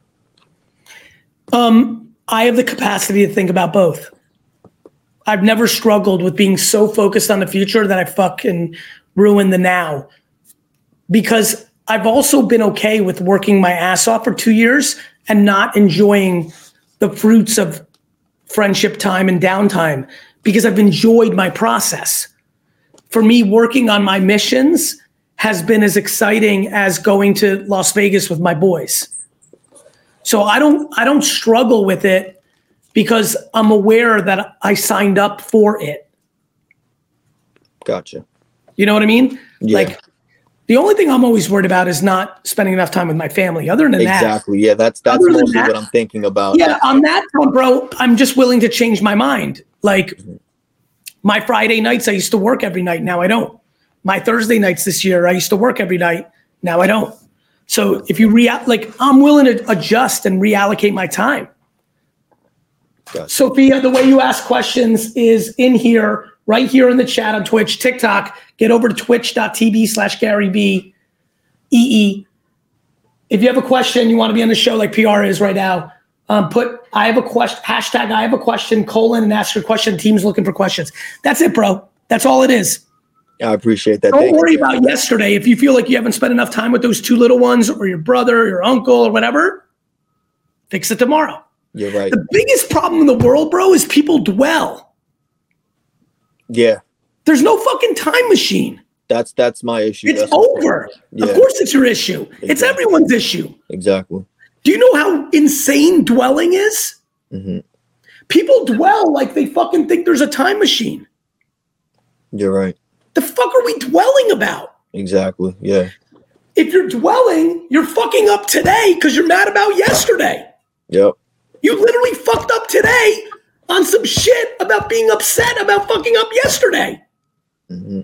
Speaker 2: Um, I have the capacity to think about both. I've never struggled with being so focused on the future that I fucking ruin the now. Because I've also been okay with working my ass off for two years and not enjoying the fruits of friendship time and downtime because I've enjoyed my process. For me, working on my missions has been as exciting as going to Las Vegas with my boys. So I don't I don't struggle with it because I'm aware that I signed up for it.
Speaker 12: Gotcha.
Speaker 2: You know what I mean?
Speaker 12: Yeah.
Speaker 2: Like the only thing I'm always worried about is not spending enough time with my family. Other than that.
Speaker 12: Exactly. Yeah, that's that's
Speaker 2: Other than
Speaker 12: mostly
Speaker 2: that-
Speaker 12: what I'm thinking about.
Speaker 2: Yeah, on that front, bro, I'm just willing to change my mind. Like
Speaker 12: Mhm.
Speaker 2: my Friday nights, I used to work every night. Now I don't. My Thursday nights this year, I used to work every night. Now I don't. So if you rea- like, I'm willing to adjust and reallocate my time.
Speaker 12: Gotcha.
Speaker 2: Sophia, the way you ask questions is in here, right here in the chat on Twitch, TikTok. Get over to twitch.tv slash Gary B E E. If you have a question, you want to be on the show like P R is right now, um, put I have a question, hashtag I have a question, colon, and ask your question. Team's looking for questions. That's it, bro. That's all it is.
Speaker 12: I appreciate that.
Speaker 2: Don't
Speaker 12: Thank
Speaker 2: worry
Speaker 12: you.
Speaker 2: about yesterday. If you feel like you haven't spent enough time with those two little ones or your brother, or your uncle, or whatever, fix it tomorrow.
Speaker 12: You're right.
Speaker 2: The biggest problem in the world, bro, is people dwell.
Speaker 12: Yeah,
Speaker 2: There's no fucking time machine.
Speaker 12: that's that's my issue.
Speaker 2: It's
Speaker 12: That's-
Speaker 2: over.
Speaker 12: Yeah.
Speaker 2: Of course it's your issue. It's
Speaker 12: Exactly.
Speaker 2: everyone's issue.
Speaker 12: Exactly.
Speaker 2: Do you know how insane dwelling is?
Speaker 12: hmm
Speaker 2: People dwell like they fucking think there's a time machine.
Speaker 12: You're right.
Speaker 2: The fuck are we dwelling about?
Speaker 12: Exactly. Yeah.
Speaker 2: If you're dwelling, you're fucking up today because you're mad about yesterday.
Speaker 12: Yep.
Speaker 2: You literally fucked up today on some shit about being upset about fucking up yesterday.
Speaker 12: hmm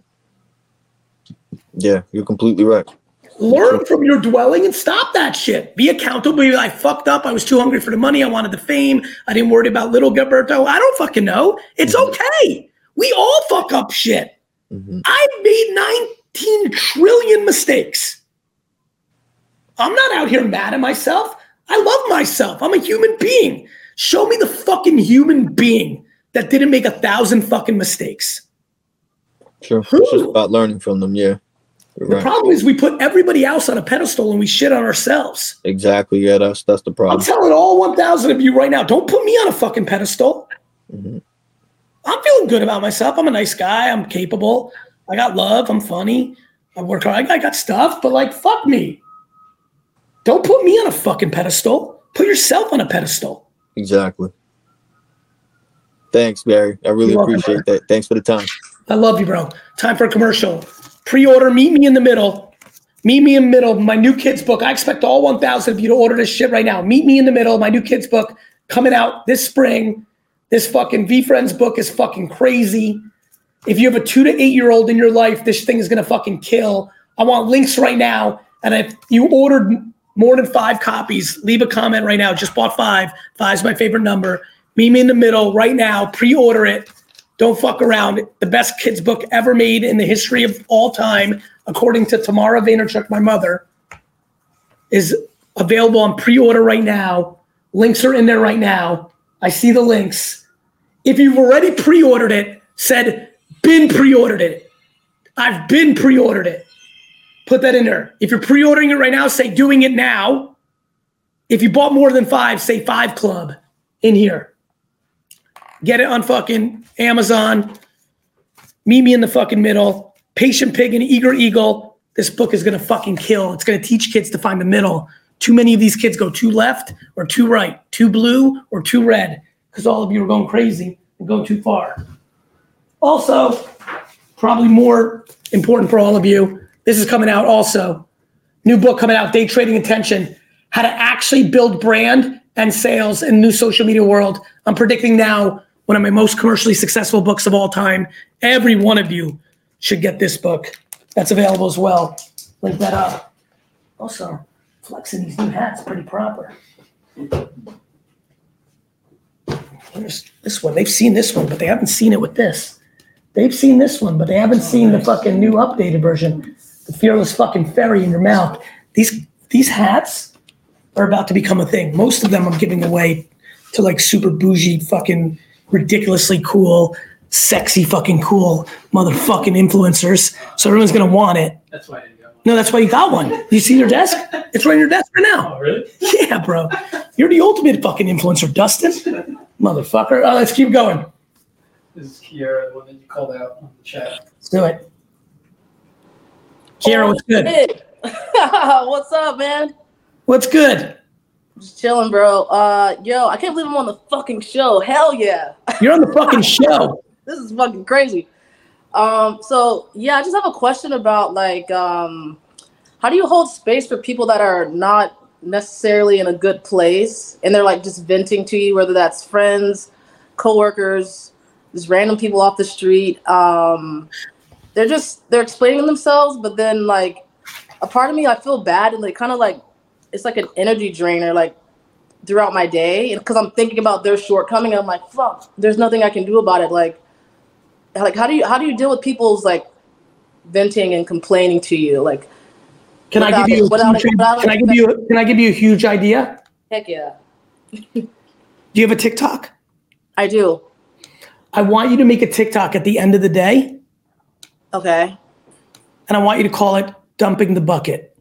Speaker 12: Yeah, you're completely right.
Speaker 2: Learn from your dwelling and stop that shit. Be accountable. Be like, I fucked up. I was too hungry for the money. I wanted the fame. I didn't worry about little Gilberto. I don't fucking know. It's okay. We all fuck up shit.
Speaker 12: hmm
Speaker 2: I've made nineteen trillion mistakes. I'm not out here mad at myself. I love myself. I'm a human being. Show me the fucking human being that didn't make a thousand fucking mistakes.
Speaker 12: Sure. It's just about learning from them. Yeah. You're
Speaker 2: The
Speaker 12: right.
Speaker 2: problem is we put everybody else on a pedestal and we shit on ourselves.
Speaker 12: Exactly. Yeah, that's that's the
Speaker 2: I'm
Speaker 12: problem.
Speaker 2: telling all one thousand of you right now, don't put me on a fucking pedestal.
Speaker 12: hmm
Speaker 2: I'm feeling good about myself. I'm a nice guy. I'm capable. I got love. I'm funny. I work hard. I got stuff, but like, fuck me. Don't put me on a fucking pedestal. Put yourself on a pedestal.
Speaker 12: Exactly. Thanks, Gary. I really
Speaker 2: You're welcome,
Speaker 12: appreciate that. Thanks for the time.
Speaker 2: I love you, bro. Time for a commercial. Pre-order. Meet me in the middle. Meet me in the middle. My new kids book. I expect all one thousand of you to order this shit right now. Meet me in the middle. My new kids book coming out this spring. This fucking V-Friends book is fucking crazy. If you have a two to eight year old in your life, this thing is going to fucking kill. I want links right now. And if you ordered more than five copies, leave a comment right now. Just bought five. Five's my favorite number. Meet me in the middle right now. Pre-order it. Don't fuck around. The best kids book ever made in the history of all time, according to Tamara Vaynerchuk, my mother, is available on pre-order right now. Links are in there right now. I see the links. If you've already pre-ordered it, said, been pre-ordered it. I've been pre-ordered it. Put that in there. If you're pre-ordering it right now, say doing it now. If you bought more than five, say five club in here. Get it on fucking Amazon. Meet me in the fucking middle. Patient Pig and Eager Eagle. This book is going to fucking kill. It's going to teach kids to find the middle. Too many of these kids go too left or too right, too blue or too red, because all of you are going crazy and going too far. Also, probably more important for all of you, this is coming out also. New book coming out, Day Trading Attention, how to actually build brand and sales in the new social media world. I'm predicting now one of my most commercially successful books of all time. Every one of you should get this book. That's available as well. Link that up. Also, flexing these new hats, pretty proper. Here's this one. They've seen this one, but they haven't seen it with this. They've seen this one, but they haven't seen the fucking new updated version. The fearless fucking fairy in your mouth. These these hats are about to become a thing. Most of them I'm giving away to like super bougie, fucking ridiculously cool, sexy fucking cool motherfucking influencers. So everyone's gonna want it.
Speaker 4: That's why I didn't go.
Speaker 2: No, that's why you got one. You see your desk? It's right on your desk right now.
Speaker 4: Oh, really?
Speaker 2: Yeah, bro. You're the ultimate fucking influencer, Dustin. Motherfucker. Uh, let's keep going.
Speaker 4: This is Kiara, the one that you called out on the chat.
Speaker 2: Let's do it. Kiara, what's good?
Speaker 13: What's up, man?
Speaker 2: What's good?
Speaker 13: Just chilling, bro. Uh, yo, I can't believe I'm on the fucking show. Hell yeah.
Speaker 2: You're on the fucking show.
Speaker 13: This is fucking crazy. Um, so yeah, I just have a question about like, um, how do you hold space for people that are not necessarily in a good place and they're like just venting to you, whether that's friends, coworkers, just random people off the street. Um, they're just, they're explaining themselves, but then like a part of me, I feel bad and like kind of like, it's like an energy drainer, like throughout my day. And cause I'm thinking about their shortcoming. I'm like, fuck, there's nothing I can do about it. Like, like, how do you, how do you deal with people's like venting and complaining to you? Like,
Speaker 2: can I give you, without, huge, without, can I give you, can I give you a huge idea?
Speaker 13: Heck yeah.
Speaker 2: Do you have a TikTok?
Speaker 13: I do.
Speaker 2: I want you to make a TikTok at the end of the day.
Speaker 13: Okay.
Speaker 2: And I want you to call it Dumping the Bucket.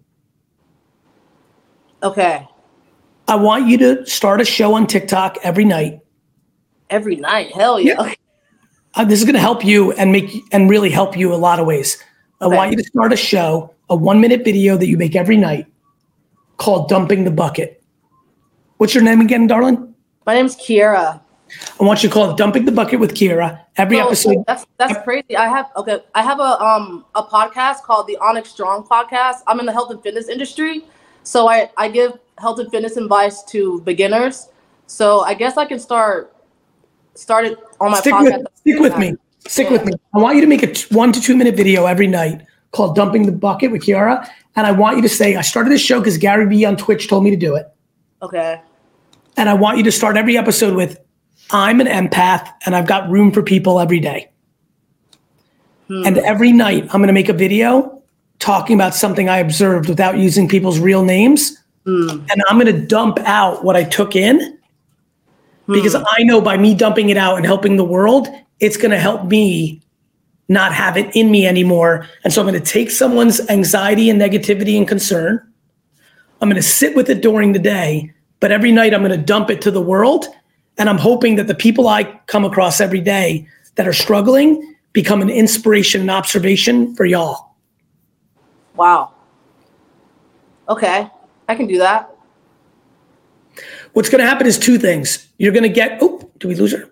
Speaker 13: Okay.
Speaker 2: I want you to start a show on TikTok every night.
Speaker 13: Every night? Hell yeah.
Speaker 2: yeah. Uh, this is going to help you and make and really help you a lot of ways. I okay. want you to start a show, a one minute video that you make every night called Dumping the Bucket. What's your name again, darling?
Speaker 13: My name's Kiara.
Speaker 2: I want you to call it Dumping the Bucket with Kiara. Every
Speaker 13: oh,
Speaker 2: episode.
Speaker 13: That's that's crazy. I have okay. I have a um a podcast called the Onyx Strong Podcast. I'm in the health and fitness industry, so I I give health and fitness advice to beginners. So I guess I can start start it on my
Speaker 2: stick
Speaker 13: podcast.
Speaker 2: With, stick with me. Stick
Speaker 13: yeah.
Speaker 2: with me. I want you to make a t- one to two minute video every night called Dumping the Bucket with Kiara, and I want you to say I started this show because Gary Vee on Twitch told me to do it.
Speaker 13: Okay.
Speaker 2: And I want you to start every episode with I'm an empath and I've got room for people every day. Hmm. And every night I'm going to make a video talking about something I observed without using people's real names. Hmm. And I'm going to dump out what I took in hmm. because I know by me dumping it out and helping the world, it's going to help me not have it in me anymore. And so I'm going to take someone's anxiety and negativity and concern. I'm going to sit with it during the day, but every night I'm going to dump it to the world. And I'm hoping that the people I come across every day that are struggling become an inspiration and observation for y'all.
Speaker 13: Wow. Okay, I can do that.
Speaker 2: What's going to happen is two things. You're going to get, oh, did we lose her?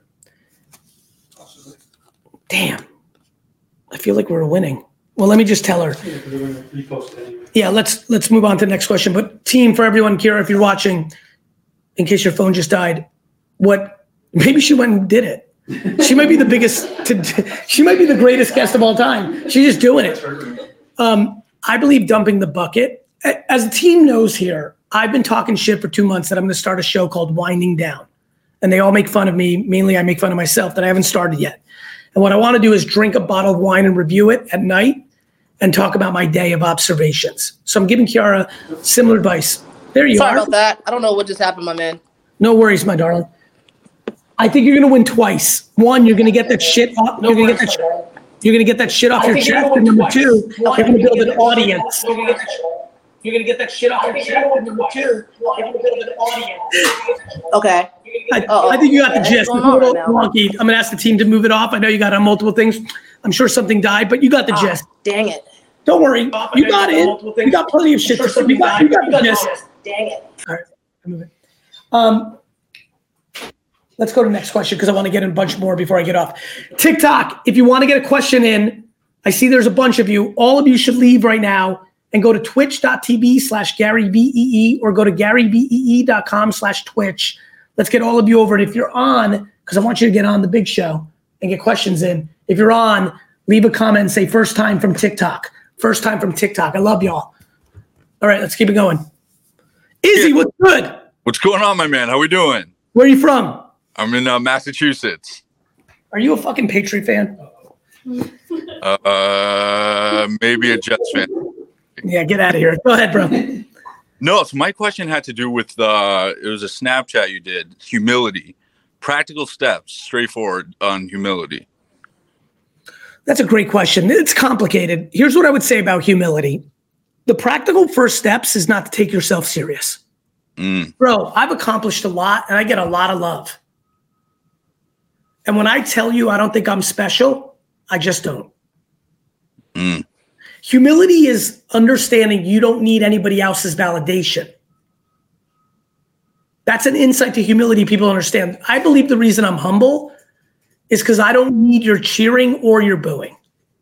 Speaker 2: Damn. I feel like we're winning. Well, let me just tell her. Yeah, let's let's move on to the next question. But team, for everyone, Kiara, if you're watching, in case your phone just died, what maybe she went and did it. She might be the biggest, to, she might be the greatest guest of all time. She's just doing it. Um, I believe dumping the bucket, as the team knows here, I've been talking shit for two months that I'm going to start a show called Winding Down. And they all make fun of me. Mainly I make fun of myself that I haven't started yet. And what I want to do is drink a bottle of wine and review it at night and talk about my day of observations. So I'm giving Kiara similar advice. There you
Speaker 13: Sorry
Speaker 2: are.
Speaker 13: about that. I don't know what just happened, my man.
Speaker 2: No worries, my darling. I think you're going to win twice. One, you're going to get that shit off. You're going to get that shit. You're going to get that shit off your chest. And number two, you're going to build an audience. You're going to get that shit off your chest. And number two, you're going to build an audience.
Speaker 13: Okay.
Speaker 2: I, I think you got the gist. It's a little wonky. I'm going to ask the team to move it off. I know you got on multiple things. I'm sure something died, but you got the
Speaker 13: Ah,
Speaker 2: gist.
Speaker 13: Dang it.
Speaker 2: Don't worry. You got it. You got plenty of shit to say. You got, you got the gist.
Speaker 13: Dang it.
Speaker 2: All right. I'm moving. Um, let's go to the next question because I want to get in a bunch more before I get off. TikTok, if you want to get a question in, I see there's a bunch of you. All of you should leave right now and go to twitch.tv slash Gary V E E or go to garyvee.com slash Twitch. Let's get all of you over. And if you're on, because I want you to get on the big show and get questions in. If you're on, leave a comment and say first time from TikTok. First time from TikTok. I love y'all. All right, let's keep it going. Izzy, what's good?
Speaker 14: What's going on, my man? How we doing?
Speaker 2: Where are you from?
Speaker 14: I'm in uh, Massachusetts.
Speaker 2: Are you a fucking Patriot fan?
Speaker 14: Uh, uh, maybe a Jets fan.
Speaker 2: Yeah, get out of here. Go ahead, bro.
Speaker 14: No, so my question had to do with uh, it was a Snapchat you did. Humility, practical steps, straightforward on humility.
Speaker 2: That's a great question. It's complicated. Here's what I would say about humility. The practical first steps is not to take yourself serious.
Speaker 14: Mm.
Speaker 2: Bro, I've accomplished a lot and I get a lot of love. And when I tell you I don't think I'm special, I just don't.
Speaker 14: Mm.
Speaker 2: Humility is understanding you don't need anybody else's validation. That's an insight to humility people understand. I believe the reason I'm humble is because I don't need your cheering or your booing.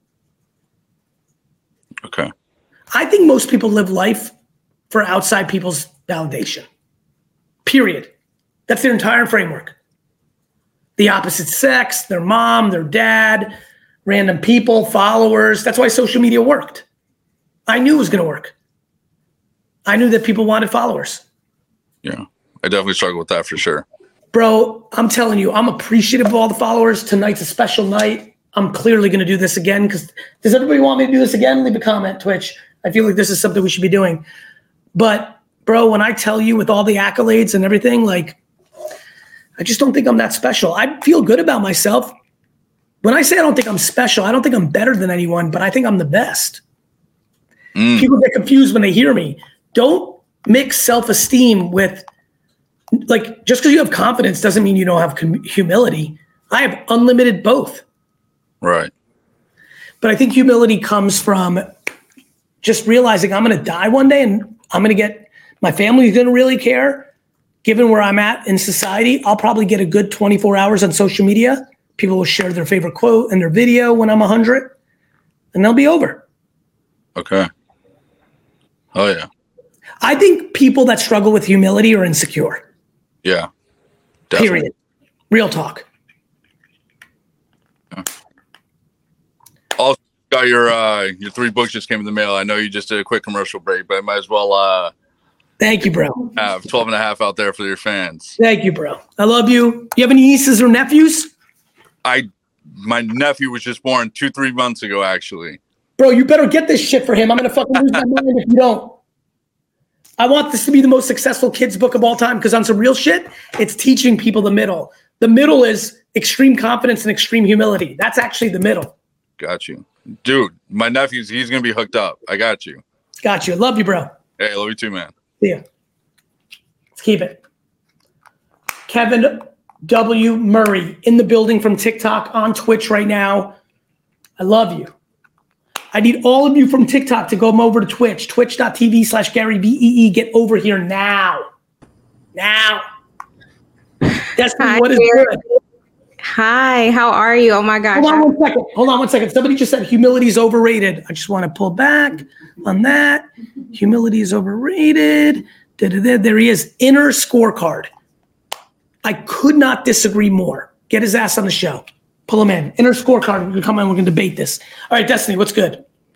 Speaker 14: Okay.
Speaker 2: I think most people live life for outside people's validation. Period. That's their entire framework. The opposite sex, their mom, their dad, random people, followers. That's why social media worked. I knew it was going to work. I knew that people wanted followers.
Speaker 14: Yeah, I definitely struggle with that for sure.
Speaker 2: Bro, I'm telling you, I'm appreciative of all the followers. Tonight's a special night. I'm clearly going to do this again because does everybody want me to do this again? Leave a comment, Twitch. I feel like this is something we should be doing. But, bro, when I tell you with all the accolades and everything, like, I just don't think I'm that special. I feel good about myself. When I say I don't think I'm special, I don't think I'm better than anyone, but I think I'm the best.
Speaker 14: Mm.
Speaker 2: People get confused when they hear me. Don't mix self-esteem with, like, just because you have confidence doesn't mean you don't have com- humility. I have unlimited both.
Speaker 14: Right.
Speaker 2: But I think humility comes from just realizing I'm going to die one day and I'm going to get, my family's going to really care. Given where I'm at in society, I'll probably get a good twenty-four hours on social media. People will share their favorite quote in their video when I'm one hundred, and they'll be over.
Speaker 14: Okay. Oh, yeah.
Speaker 2: I think people that struggle with humility are insecure.
Speaker 14: Yeah. Definitely.
Speaker 2: Period. Real talk.
Speaker 14: Yeah. Also, got your uh, your three books just came in the mail. I know you just did a quick commercial break, but I might as well uh,
Speaker 2: Thank you, bro.
Speaker 14: have twelve and a half out there for your fans.
Speaker 2: Thank you, bro. I love you. You have any nieces or nephews?
Speaker 14: I, my nephew was just born two, three months ago, actually.
Speaker 2: Bro, you better get this shit for him. I'm going to fucking lose my mind if you don't. I want this to be the most successful kids book of all time because on some real shit, it's teaching people the middle. The middle is extreme confidence and extreme humility. That's actually the middle.
Speaker 14: Got you. Dude, my nephew's, he's going to be hooked up. I got you.
Speaker 2: Got you. Love you, bro.
Speaker 14: Hey, love you too, man.
Speaker 2: See ya. Let's keep it. Kevin W. Murray in the building from TikTok on Twitch right now. I love you. I need all of you from TikTok to go over to Twitch, twitch.tv slash Gary V E E. Get over here now. Now. Destiny,
Speaker 15: Hi,
Speaker 2: what is
Speaker 15: Gary.
Speaker 2: good?
Speaker 15: Hi, how are you? Oh my gosh.
Speaker 2: Hold on one second. Hold on one second. Somebody just said humility is overrated. I just want to pull back on that. Humility is overrated. Da-da-da. There he is. Inner scorecard. I could not disagree more. Get his ass on the show. Pull him in. Inner scorecard. We're going to come on. We're going to debate this. All right, Destiny, what's good?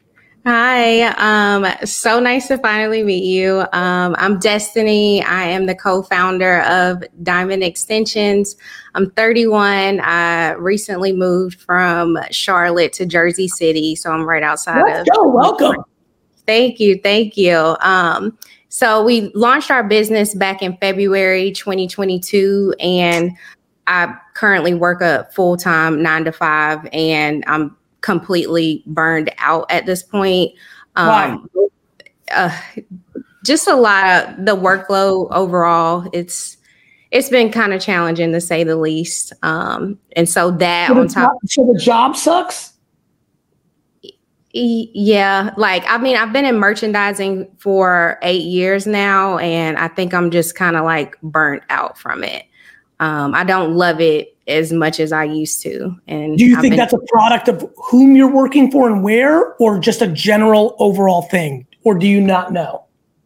Speaker 15: Hi, um, so nice to finally meet you. Um, I'm Destiny. I am the co-founder of Diamond Extensions. I'm thirty-one. I recently moved from Charlotte to Jersey City, so I'm right outside
Speaker 2: Let's
Speaker 15: of.
Speaker 2: go. Welcome.
Speaker 15: Thank you, thank you. Um, so we launched our business back in February twenty twenty-two, and I currently work a full-time nine to five, and I'm completely burned out at this point. Um, Why? Uh, just a lot of the workload overall. It's it's been kind of challenging to say the least. Um, and so that
Speaker 2: so
Speaker 15: on top,
Speaker 2: so the job sucks.
Speaker 15: E- Yeah, like I mean, I've been in merchandising for eight years now, and I think I'm just kind of like burnt out from it. Um, I don't love it as much as I used to. And
Speaker 2: do you
Speaker 15: I've
Speaker 2: think
Speaker 15: been-
Speaker 2: that's a product of whom you're working for and where, or just a general overall thing, or do you not know?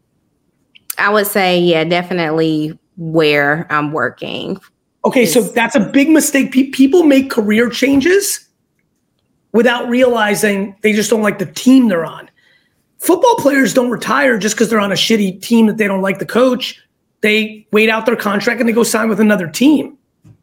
Speaker 15: I would say, yeah, definitely where I'm working.
Speaker 2: Okay, so that's a big mistake. Pe- people make career changes without realizing they just don't like the team they're on. Football players don't retire just because they're on a shitty team that they don't like the coach. They wait out their contract and they go sign with another team.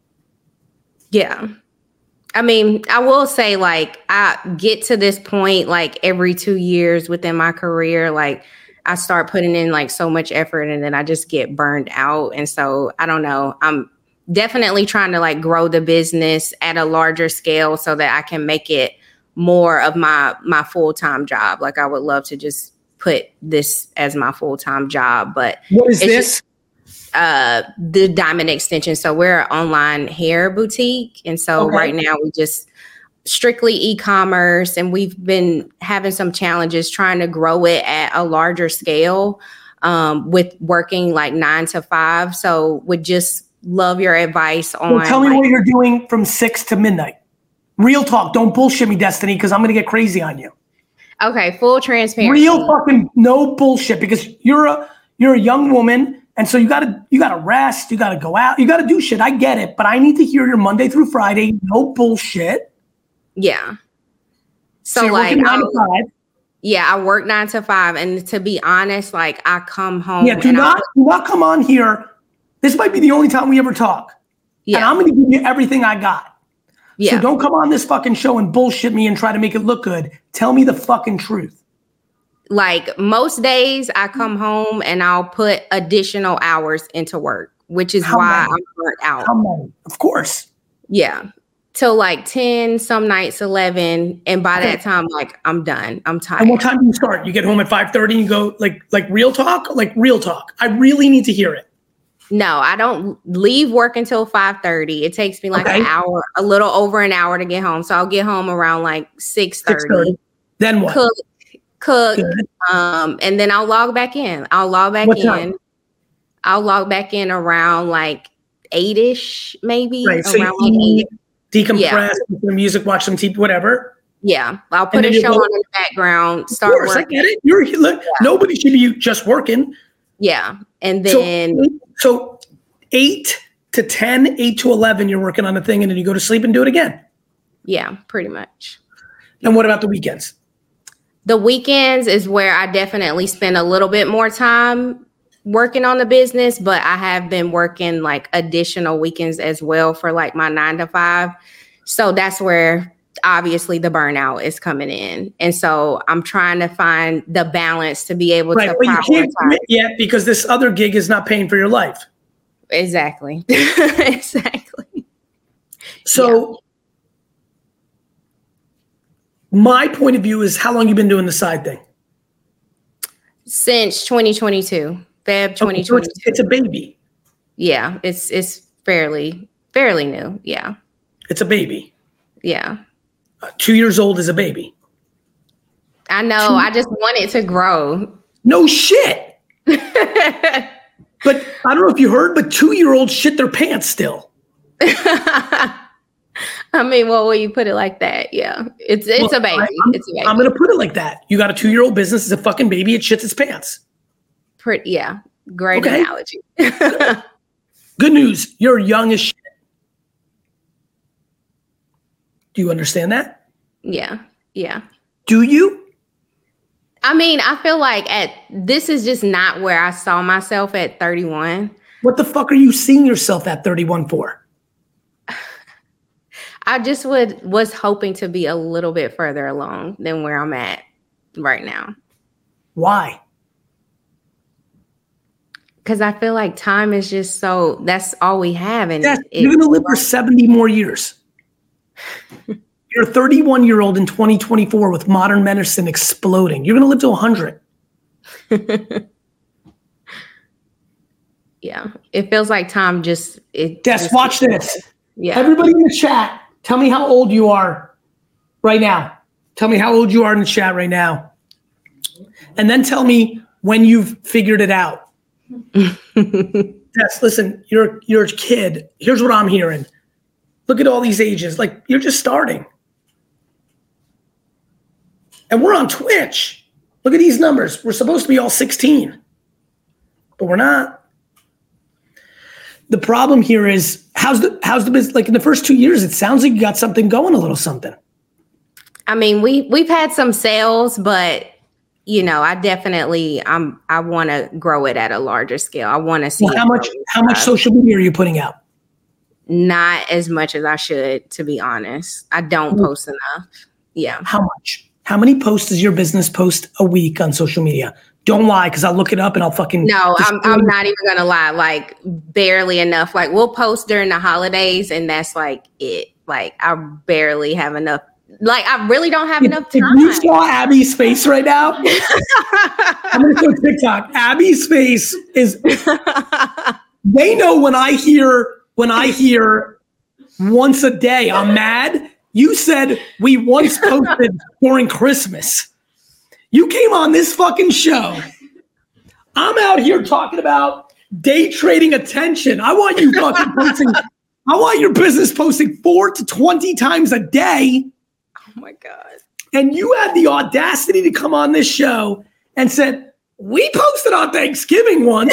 Speaker 15: Yeah. I mean, I will say, like, I get to this point, like, every two years within my career, like, I start putting in, like, so much effort and then I just get burned out. And so, I don't know. I'm definitely trying to, like, grow the business at a larger scale so that I can make it more of my, my full-time job. Like, I would love to just put this as my full-time job. But
Speaker 2: what is
Speaker 15: it's
Speaker 2: this?
Speaker 15: Just, uh the Diamond Extension. So we're an online hair boutique, and so
Speaker 2: Okay.
Speaker 15: right now we just strictly e-commerce, and we've been having some challenges trying to grow it at a larger scale, um with working like nine to five. So would just love your advice on
Speaker 2: Well, tell me
Speaker 15: like,
Speaker 2: what you're doing from six to midnight. Real talk. Don't bullshit me, Destiny, because I'm going to get crazy on you.
Speaker 15: okay, full transparency.
Speaker 2: Real fucking no bullshit, because you're a you're a young woman. And so you gotta you gotta rest, you gotta go out, you gotta do shit. I get it, but I need to hear your Monday through Friday, no bullshit.
Speaker 15: Yeah. So,
Speaker 2: So you're
Speaker 15: like
Speaker 2: working nine to
Speaker 15: I'll-
Speaker 2: five.
Speaker 15: yeah, I work nine to five, and to be honest, like I come home.
Speaker 2: Yeah, do
Speaker 15: and
Speaker 2: not
Speaker 15: I'll-
Speaker 2: do not come on here. This might be the only time we ever talk.
Speaker 15: Yeah.
Speaker 2: And I'm gonna give you everything I got.
Speaker 15: Yeah.
Speaker 2: So don't come on this fucking show and bullshit me and try to make it look good. Tell me the fucking truth.
Speaker 15: Like most days I come home and I'll put additional hours into work, which is
Speaker 2: How
Speaker 15: why
Speaker 2: many?
Speaker 15: I'm burnt out.
Speaker 2: How many? Of course.
Speaker 15: Yeah. Till like ten, some nights eleven. And by
Speaker 2: Okay.
Speaker 15: that time, like I'm done. I'm tired.
Speaker 2: And what time do you start? You get home at five thirty and you go like like real talk? Like real talk. I really need to hear it.
Speaker 15: No, I don't leave work until five thirty. It takes me like
Speaker 2: Okay.
Speaker 15: an hour, a little over an hour to get home. So I'll get home around like six
Speaker 2: six
Speaker 15: thirty.
Speaker 2: thirty. Then what?
Speaker 15: Cook, cook,
Speaker 2: Good.
Speaker 15: um, and then I'll log back in. I'll log back
Speaker 2: What
Speaker 15: in.
Speaker 2: time?
Speaker 15: I'll log back in around like eight-ish, maybe.
Speaker 2: Right. So
Speaker 15: around
Speaker 2: you
Speaker 15: like
Speaker 2: eat,
Speaker 15: eight.
Speaker 2: decompress,
Speaker 15: Yeah.
Speaker 2: listen to music, watch some T V, whatever.
Speaker 15: Yeah. I'll
Speaker 2: And
Speaker 15: put
Speaker 2: then
Speaker 15: a
Speaker 2: you
Speaker 15: show
Speaker 2: go-
Speaker 15: on in the background,
Speaker 2: Of
Speaker 15: start
Speaker 2: course, I
Speaker 15: working.
Speaker 2: get it. You're look, nobody should be just working.
Speaker 15: Yeah. And
Speaker 2: So-
Speaker 15: then
Speaker 2: So, eight to ten, eight to eleven, you're working on a thing, and then you go to sleep and do it again.
Speaker 15: yeah, pretty much.
Speaker 2: And what about the weekends?
Speaker 15: The weekends is where I definitely spend a little bit more time working on the business, but I have been working like additional weekends as well for like my nine to five. So that's where obviously the burnout is coming in. And so I'm trying to find the balance to be able
Speaker 2: Right,
Speaker 15: to
Speaker 2: but you can't
Speaker 15: prioritize.
Speaker 2: commit yet because this other gig is not paying for your life.
Speaker 15: Exactly. Exactly.
Speaker 2: So, my point of view is how long you been doing the side thing?
Speaker 15: Since twenty twenty-two, Feb
Speaker 2: Okay, so
Speaker 15: twenty
Speaker 2: it's,
Speaker 15: twenty-two.
Speaker 2: it's a baby.
Speaker 15: Yeah, it's it's fairly fairly new. Yeah.
Speaker 2: It's a baby.
Speaker 15: Yeah.
Speaker 2: Uh, two years old is a baby.
Speaker 15: I know. I just want it to grow.
Speaker 2: No shit. But I don't know if you heard, but two-year-olds shit their pants still.
Speaker 15: I mean, well, will you put it like that? Yeah. It's it's
Speaker 2: Well,
Speaker 15: a baby.
Speaker 2: I, am
Speaker 15: it's a baby.
Speaker 2: I'm gonna put it like that. You got a two-year-old business. It's a fucking baby. It shits its pants.
Speaker 15: Pretty, yeah. Great
Speaker 2: Okay.
Speaker 15: analogy.
Speaker 2: Good news. You're young as shit. Do you understand that?
Speaker 15: Yeah. Yeah.
Speaker 2: Do you?
Speaker 15: I mean, I feel like at this is just not where I saw myself at thirty-one.
Speaker 2: What the fuck are you seeing yourself at thirty-one for?
Speaker 15: I just would was hoping to be a little bit further along than where I'm at right now.
Speaker 2: Why?
Speaker 15: Because I feel like time is just so, that's all we have. And
Speaker 2: yes,
Speaker 15: it,
Speaker 2: you're going to live for seventy more years. You're a thirty-one year old in twenty twenty-four with modern medicine exploding. You're going to live to one hundred.
Speaker 15: Yeah. It feels like time just, it.
Speaker 2: Yes,
Speaker 15: just
Speaker 2: watch this.
Speaker 15: Yeah.
Speaker 2: Everybody in the chat, tell me how old you are right now. Tell me how old you are in the chat right now. And then tell me when you've figured it out. Yes, listen, you're you're a kid. Here's what I'm hearing. Look at all these ages. Like, you're just starting. And we're on Twitch. Look at these numbers. We're supposed to be all sixteen. But we're not. The problem here is, how's the how's the business? Like, in the first two years, it sounds like you got something going, a little something.
Speaker 15: I mean, we we've had some sales, but you know, I definitely I'm I want to grow it at a larger scale. I want to see
Speaker 2: well, how much how much social media are you putting out?
Speaker 15: Not as much as I should, to be honest. I don't mm-hmm. post enough. Yeah.
Speaker 2: How much? How many posts does your business post a week on social media? Don't lie, because I'll look it up and I'll fucking
Speaker 15: no. I'm I'm not even gonna lie. Like, barely enough. Like, we'll post during the holidays, and that's like it. Like, I barely have enough. Like, I really don't have
Speaker 2: if,
Speaker 15: enough time.
Speaker 2: If you saw Abby's face right now, I'm gonna go TikTok. Abby's face is. They know when I hear when I hear once a day, I'm mad. You said we once posted during Christmas. You came on this fucking show. I'm out here talking about day trading attention. I want you fucking posting. I want your business posting four to twenty times a day.
Speaker 15: Oh my God.
Speaker 2: And you had the audacity to come on this show and said, we posted on Thanksgiving once.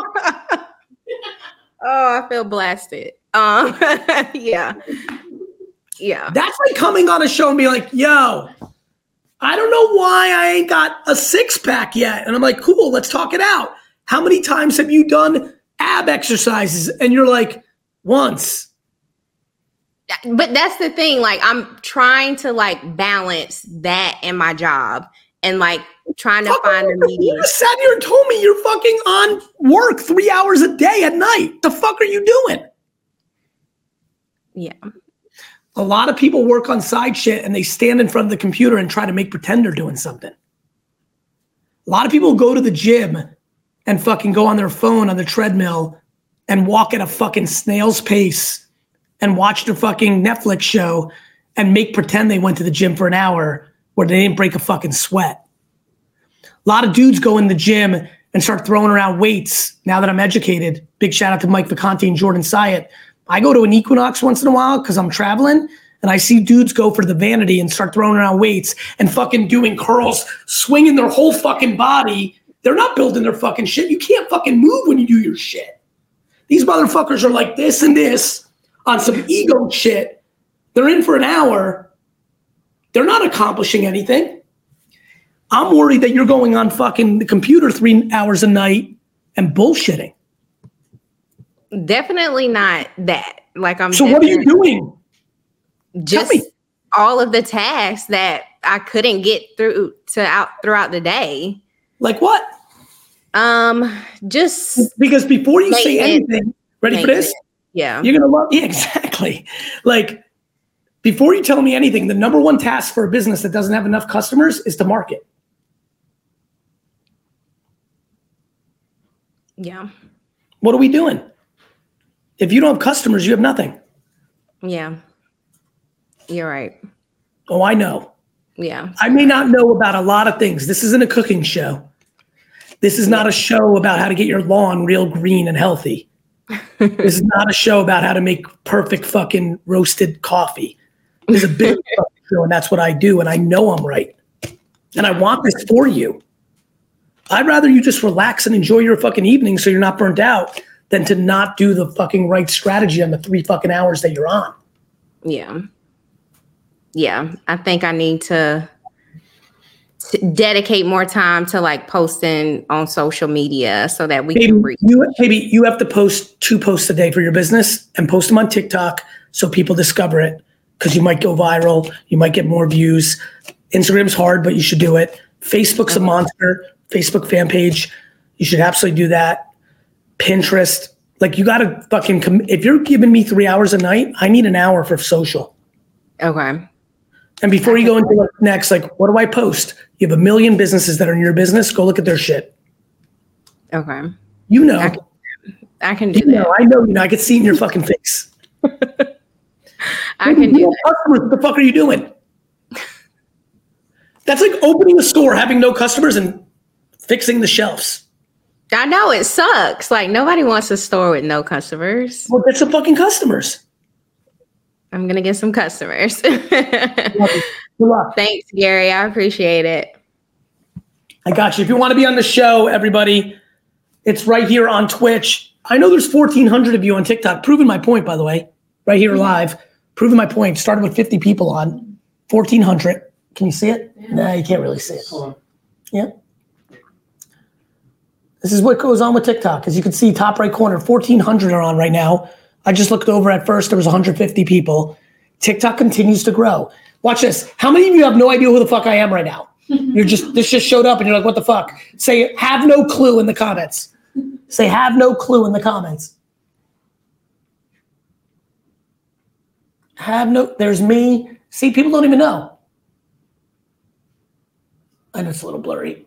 Speaker 15: Oh, I feel blasted. Um, yeah. Yeah.
Speaker 2: That's like coming on a show and being like, yo, I don't know why I ain't got a six pack yet. And I'm like, cool, let's talk it out. How many times have you done ab exercises? And you're like, once.
Speaker 15: But that's the thing. Like, I'm trying to like balance that and my job and like trying to find a medium.
Speaker 2: You just sat here and told me you're fucking on work three hours a day at night. The fuck are you doing?
Speaker 15: Yeah.
Speaker 2: A lot of people work on side shit and they stand in front of the computer and try to make pretend they're doing something. A lot of people go to the gym and fucking go on their phone on the treadmill and walk at a fucking snail's pace and watch the fucking Netflix show and make pretend they went to the gym for an hour where they didn't break a fucking sweat. A lot of dudes go in the gym and start throwing around weights. Now that I'm educated, big shout out to Mike Vacanti and Jordan Syatt. I go to an Equinox once in a while because I'm traveling and I see dudes go for the vanity and start throwing around weights and fucking doing curls, swinging their whole fucking body. They're not building their fucking shit. You can't fucking move when you do your shit. These motherfuckers are like this and this on some ego shit. They're in for an hour. They're not accomplishing anything. I'm worried that you're going on fucking the computer three hours a night and bullshitting.
Speaker 15: Definitely not that. Like, I'm.
Speaker 2: So what are you doing?
Speaker 15: Just all of the tasks that I couldn't get through to out throughout the day.
Speaker 2: Like what?
Speaker 15: Um, just
Speaker 2: because before you say anything, ready for this?
Speaker 15: Yeah,
Speaker 2: you're gonna love. Yeah, exactly. Like, before you tell me anything, the number one task for a business that doesn't have enough customers is to market.
Speaker 15: Yeah.
Speaker 2: What are we doing? If you don't have customers, you have nothing.
Speaker 15: Yeah. You're right.
Speaker 2: Oh, I know.
Speaker 15: Yeah.
Speaker 2: I may not know about a lot of things. This isn't a cooking show. This is not a show about how to get your lawn real green and healthy. This is not a show about how to make perfect fucking roasted coffee. This is a big show, and that's what I do, and I know I'm right. And I want this for you. I'd rather you just relax and enjoy your fucking evening so you're not burnt out than to not do the fucking right strategy on the three fucking hours that you're on.
Speaker 15: Yeah. Yeah. I think I need to to dedicate more time to like posting on social media so that we
Speaker 2: Maybe
Speaker 15: can reach.
Speaker 2: you, maybe you have to post two posts a day for your business and post them on TikTok so people discover it, because you might go viral. You might get more views. Instagram's hard, but you should do it. Facebook's a monster. Facebook fan page. You should absolutely do that. Pinterest. Like you got to fucking, com- if you're giving me three hours a night, I need an hour for social.
Speaker 15: Okay.
Speaker 2: And before you go into like next, like, what do I post? You have a million businesses that are in your business. Go look at their shit.
Speaker 15: Okay.
Speaker 2: You know.
Speaker 15: I can, I can do
Speaker 2: you
Speaker 15: that.
Speaker 2: know, I know, you know, I can see it in your fucking face.
Speaker 15: I can do that.
Speaker 2: Customers, what the fuck are you doing? That's like opening a store, having no customers and fixing the shelves.
Speaker 15: I know it sucks. Like nobody wants a store with no customers.
Speaker 2: Well, get some fucking customers.
Speaker 15: I'm gonna get some customers.
Speaker 2: Good luck.
Speaker 15: Thanks, Gary. I appreciate it.
Speaker 2: I got you. If you want to be on the show, everybody, it's right here on Twitch. I know there's fourteen hundred of you on TikTok. Proving my point, by the way, right here live. Proving my point. Started with fifty people on, fourteen hundred. Can you see it? Yeah. No, you can't really see it. Hold on. Yeah. This is what goes on with TikTok. As you can see, top right corner, fourteen hundred are on right now. I just looked over at first. There was one hundred fifty people. TikTok continues to grow. Watch this. How many of you have no idea who the fuck I am right now? You're just, this just showed up and you're like, what the fuck? Say, have no clue in the comments. Say, have no clue in the comments. Have no, there's me. See, people don't even know. I know it's a little blurry.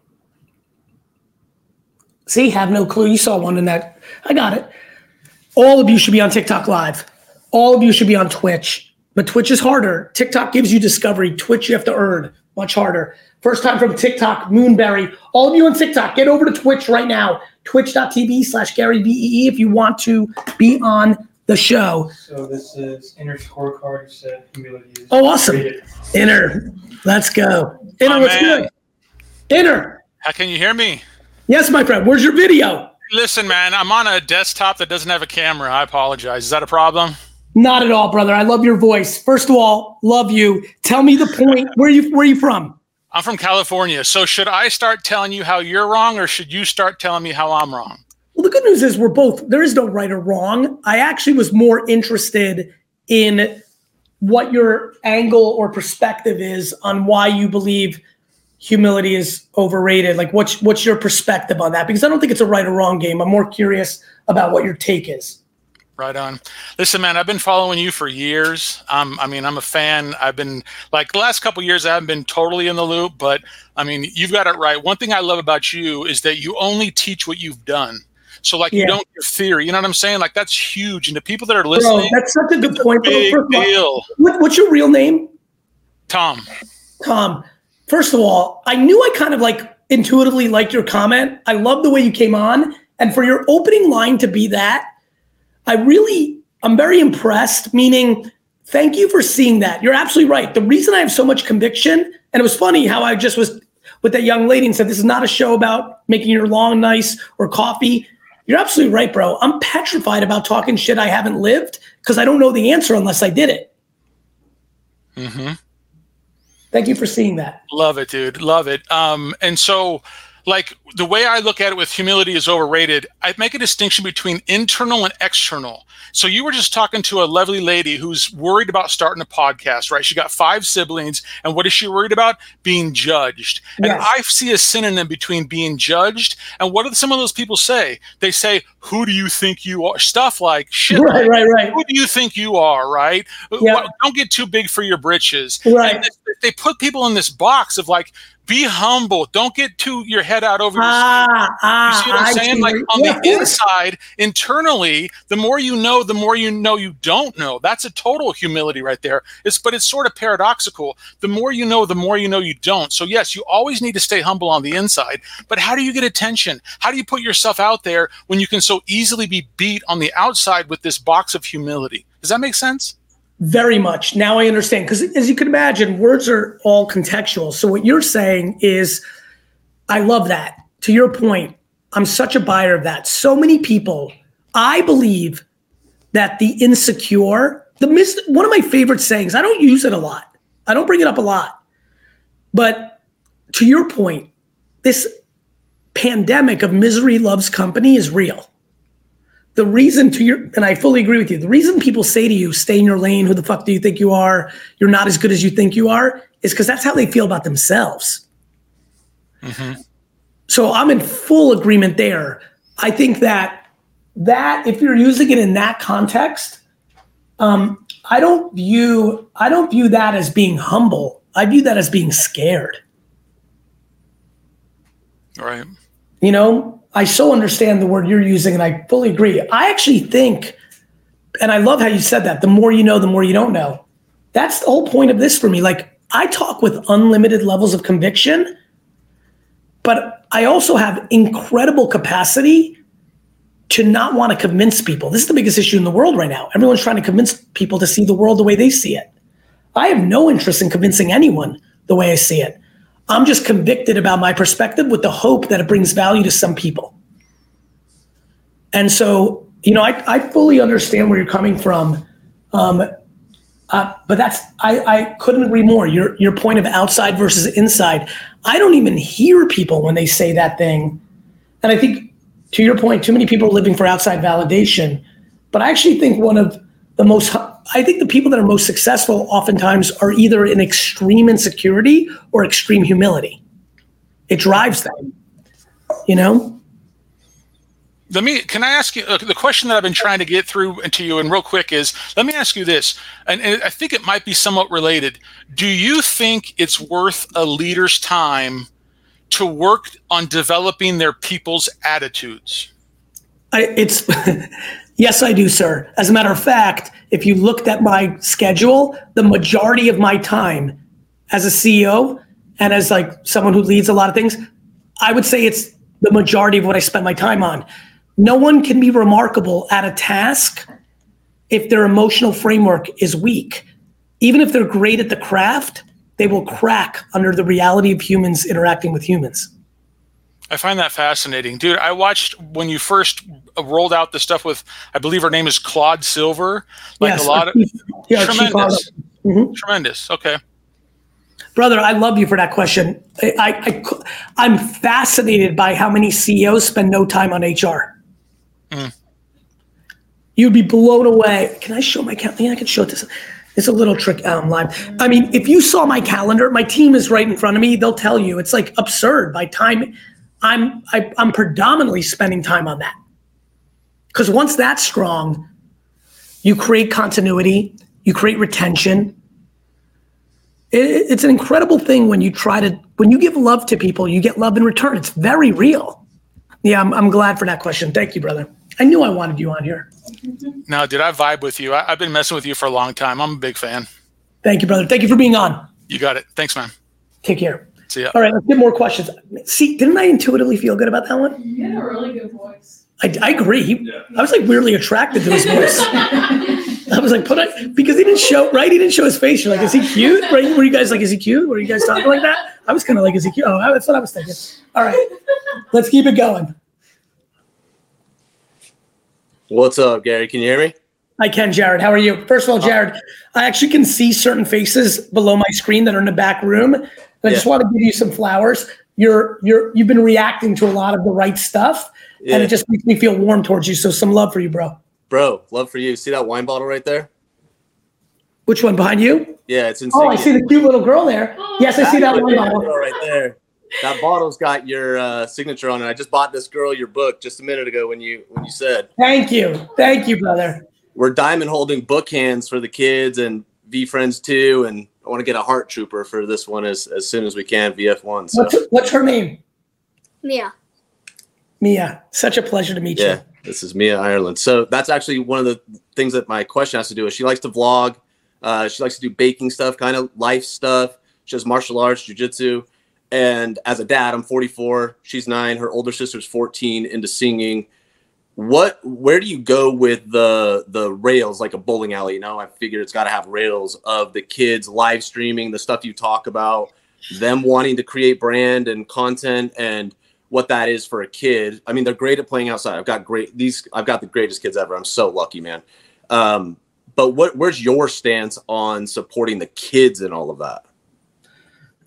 Speaker 2: See, have no clue. You saw one in that. I got it. All of you should be on TikTok Live. All of you should be on Twitch. But Twitch is harder. TikTok gives you discovery. Twitch you have to earn. Much harder. First time from TikTok, Moonberry. All of you on TikTok, get over to Twitch right now. Twitch.tv slash Gary V E E if you want to be on the show.
Speaker 4: So this is Inner Scorecard. You said humility is
Speaker 2: Oh, awesome.
Speaker 4: rated.
Speaker 2: Inner. Let's go. Inner,
Speaker 16: My
Speaker 2: what's
Speaker 16: man.
Speaker 2: good? Inner.
Speaker 16: How can you hear me?
Speaker 2: Yes, my friend. Where's your video?
Speaker 16: Listen, man, I'm on a desktop that doesn't have a camera. I apologize. Is that a problem?
Speaker 2: Not at all, brother. I love your voice. First of all, love you. Tell me the point. Where are you where are you from?
Speaker 16: I'm from California. So should I start telling you how you're wrong, or should you start telling me how I'm wrong?
Speaker 2: Well, the good news is we're both, there is no right or wrong. I actually was more interested in what your angle or perspective is on why you believe humility is overrated. Like what's what's your perspective on that? Because I don't think it's a right or wrong game. I'm more curious about what your take is.
Speaker 16: Right on. Listen, man, I've been following you for years. Um, I mean, I'm a fan. I've been, like, the last couple of years, I haven't been totally in the loop, but, I mean, you've got it right. One thing I love about you is that you only teach what you've done. So, like,
Speaker 2: Yeah.
Speaker 16: you don't give theory. You know what I'm saying? Like, that's huge. And the people that are listening,
Speaker 2: Bro, that's such a good point.
Speaker 16: big
Speaker 2: First of all,
Speaker 16: deal.
Speaker 2: What, what's your real name?
Speaker 16: Tom.
Speaker 2: Tom. First of all, I knew I kind of like intuitively liked your comment. I love the way you came on. And for your opening line to be that, I really, I'm very impressed, meaning thank you for seeing that. You're absolutely right. The reason I have so much conviction, and it was funny how I just was with that young lady and said, this is not a show about making your lawn nice or coffee. You're absolutely right, bro. I'm petrified about talking shit I haven't lived because I don't know the answer unless I did it.
Speaker 16: Mm-hmm.
Speaker 2: Thank you for seeing that.
Speaker 16: Love it, dude. Love it. Um, and so, like, the way I look at it with humility is overrated. I make a distinction between internal and external. So you were just talking to a lovely lady who's worried about starting a podcast, right? She got five siblings. And what is she worried about? Being judged. And
Speaker 2: Yes.
Speaker 16: I see a synonym between being judged. And what do some of those people say? They say, who do you think you are? Stuff like, shit.
Speaker 2: Right,
Speaker 16: like,
Speaker 2: right, right.
Speaker 16: Who do you think you are, right?
Speaker 2: Yeah.
Speaker 16: Well, don't get too big for your britches.
Speaker 2: Right.
Speaker 16: And they- they put people in this box of like, be humble. Don't get too your head out over your
Speaker 2: Ah,
Speaker 16: sleeve.
Speaker 2: ah,
Speaker 16: You see what I'm
Speaker 2: I
Speaker 16: saying?
Speaker 2: see
Speaker 16: Like
Speaker 2: where-
Speaker 16: on
Speaker 2: yeah,
Speaker 16: the
Speaker 2: of course.
Speaker 16: inside, internally, the more you know, the more you know you don't know. That's a total humility right there. It's but it's sort of paradoxical. The more you know, the more you know you don't. So yes, you always need to stay humble on the inside. But how do you get attention? How do you put yourself out there when you can so easily be beat on the outside with this box of humility? Does that make sense?
Speaker 2: Very much. Now I understand. Because as you can imagine, words are all contextual. So what you're saying is, I love that. To your point, I'm such a buyer of that. So many people, I believe that the insecure, the mis- one of my favorite sayings, I don't use it a lot. I don't bring it up a lot. But to your point, this pandemic of misery loves company is real. The reason to your, and I fully agree with you, the reason people say to you, stay in your lane, who the fuck do you think you are? You're not as good as you think you are, is because that's how they feel about themselves.
Speaker 16: Mm-hmm.
Speaker 2: So I'm in full agreement there. I think that, that if you're using it in that context, um, I don't view, I don't view that as being humble. I view that as being scared.
Speaker 16: Right.
Speaker 2: You know, I so understand the word you're using, and I fully agree. I actually think, and I love how you said that, the more you know, the more you don't know. That's the whole point of this for me. Like, I talk with unlimited levels of conviction, but I also have incredible capacity to not want to convince people. This is the biggest issue in the world right now. Everyone's trying to convince people to see the world the way they see it. I have no interest in convincing anyone the way I see it. I'm just convicted about my perspective with the hope that it brings value to some people. And so, you know, I, I fully understand where you're coming from. Um, uh, but that's, I, I couldn't agree more. Your, your point of outside versus inside. I don't even hear people when they say that thing. And I think, to your point, too many people are living for outside validation. But I actually think one of the most, I think the people that are most successful oftentimes are either in extreme insecurity or extreme humility. It drives them, you know?
Speaker 16: Let me, can I ask you, uh, the question that I've been trying to get through to you and real quick is, let me ask you this, and, and I think it might be somewhat related. Do you think it's worth a leader's time to work on developing their people's attitudes?
Speaker 2: I, it's, yes, I do, sir. As a matter of fact, if you looked at my schedule, the majority of my time as a C E O and as like someone who leads a lot of things, I would say it's the majority of what I spend my time on. No one can be remarkable at a task if their emotional framework is weak. Even if they're great at the craft, they will crack under the reality of humans interacting with humans.
Speaker 16: I find that fascinating. Dude, I watched when you first rolled out the stuff with, I believe her name is Claude Silver. Like
Speaker 2: yes,
Speaker 16: a lot of,
Speaker 2: yeah,
Speaker 16: tremendous.
Speaker 2: Mm-hmm.
Speaker 16: Tremendous, okay.
Speaker 2: Brother, I love you for that question. I, I, I'm fascinated by how many C E Os spend no time on H R.
Speaker 16: Mm.
Speaker 2: You'd be blown away. Can I show my calendar? Yeah, I can show this. It's a little trick um, live. I mean, if you saw my calendar, my team is right in front of me. They'll tell you it's like absurd. By time, I'm I, I'm predominantly spending time on that. Because once that's strong, you create continuity, you create retention. It, it's an incredible thing when you try to, when you give love to people, you get love in return. It's very real. Yeah, I'm, I'm glad for that question. Thank you, brother. I knew I wanted you on here.
Speaker 16: No, dude, I vibe with you. I, I've been messing with you for a long time. I'm a big fan.
Speaker 2: Thank you, brother. Thank you for being on.
Speaker 16: You got it. Thanks, man.
Speaker 2: Take care.
Speaker 16: See ya.
Speaker 2: All right, let's get more questions. See, didn't I intuitively feel good about that one?
Speaker 7: You had a really good voice.
Speaker 2: I, I agree. He, yeah. I was like weirdly attracted to his voice. I was like, put it, because he didn't show, right? He didn't show his face. You're like, is he cute? Right? Were you guys like, is he cute? Were you guys talking like that? I was kind of like, is he cute? Oh, that's what I was thinking. All right, let's keep it going.
Speaker 17: What's up, Gary? Can you hear me?
Speaker 2: I can, Jared. How are you? First of all, Jared, I actually can see certain faces below my screen that are in the back room. And I yeah. just want to give you some flowers. You're you're you've been reacting to a lot of the right stuff, yeah. and it just makes me feel warm towards you. So some love for you, bro.
Speaker 17: Bro, love for you. See that wine bottle right there?
Speaker 2: Which one, behind you?
Speaker 17: Yeah, it's insane.
Speaker 2: Oh, I see the cute little girl there. Yes, I see that wine bottle
Speaker 17: right there. That bottle's got your uh, signature on it. I just bought this girl your book just a minute ago when you when you said.
Speaker 2: Thank you, thank you, brother.
Speaker 17: We're diamond holding book hands for the kids and V friends too, and I want to get a heart trooper for this one as, as soon as we can. V F one. So.
Speaker 2: What's, what's her name?
Speaker 9: Mia.
Speaker 2: Mia, such a pleasure to meet
Speaker 17: yeah,
Speaker 2: you.
Speaker 17: This is Mia Ireland. So that's actually one of the things that my question has to do with. She likes to vlog. Uh, she likes to do baking stuff, kind of life stuff. She does martial arts, jujitsu. And as a dad, I'm forty-four. She's nine. Her older sister's fourteen, into singing. What? Where do you go with the the rails, like a bowling alley? You know, I figured it's got to have rails of the kids live streaming the stuff you talk about, them wanting to create brand and content, and what that is for a kid. I mean, they're great at playing outside. I've got great these. I've got the greatest kids ever. I'm so lucky, man. Um, but what? Where's your stance on supporting the kids and all of that?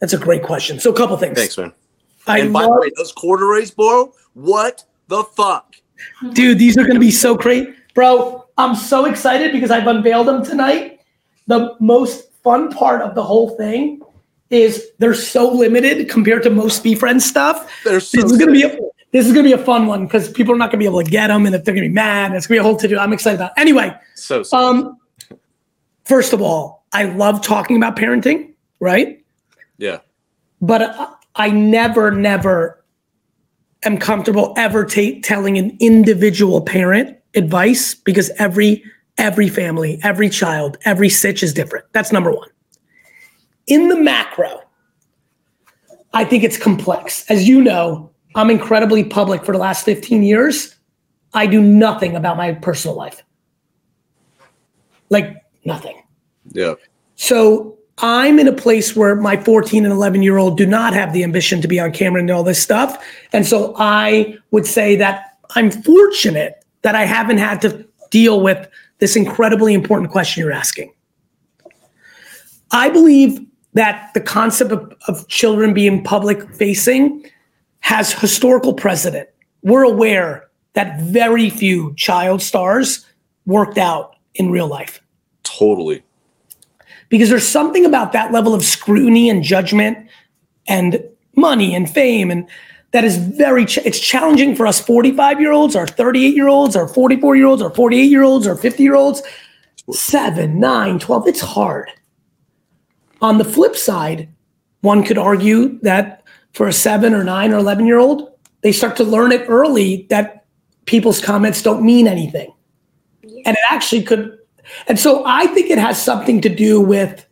Speaker 2: That's a great question. So a couple things.
Speaker 17: Thanks, man.
Speaker 2: I
Speaker 17: and by
Speaker 2: love-
Speaker 17: the way, those corduroys, bro, what the fuck?
Speaker 2: Dude, these are going to be so great. Bro, I'm so excited because I've unveiled them tonight. The most fun part of the whole thing is they're so limited compared to most Be Friends stuff.
Speaker 17: They're so
Speaker 2: this is going to be a, this is going to be a fun one because people are not going to be able to get them, and if they're going to be mad, it's going to be a whole to-do. I'm excited about it. Anyway,
Speaker 17: so, so
Speaker 2: um, first of all, I love talking about parenting, right?
Speaker 17: Yeah.
Speaker 2: But I, I never, never am comfortable ever ta- telling an individual parent advice because every every family, every child, every sitch is different. That's number one. In the macro, I think it's complex. As you know, I'm incredibly public for the last fifteen years. I do nothing about my personal life. Like nothing.
Speaker 17: Yeah.
Speaker 2: So I'm in a place where my fourteen and eleven year old do not have the ambition to be on camera and all this stuff. And so I would say that I'm fortunate that I haven't had to deal with this incredibly important question you're asking. I believe that the concept of, of children being public facing has historical precedent. We're aware that very few child stars worked out in real life.
Speaker 17: Totally.
Speaker 2: Because there's something about that level of scrutiny and judgment and money and fame, and that is very, ch- it's challenging for us forty-five year olds or thirty-eight year olds or forty-four year olds or forty-eight year olds or fifty year olds, seven, nine, twelve, it's hard. On the flip side, one could argue that for a seven or nine or eleven year old, they start to learn it early that people's comments don't mean anything. Yeah. And it actually could. And so I think it has something to do with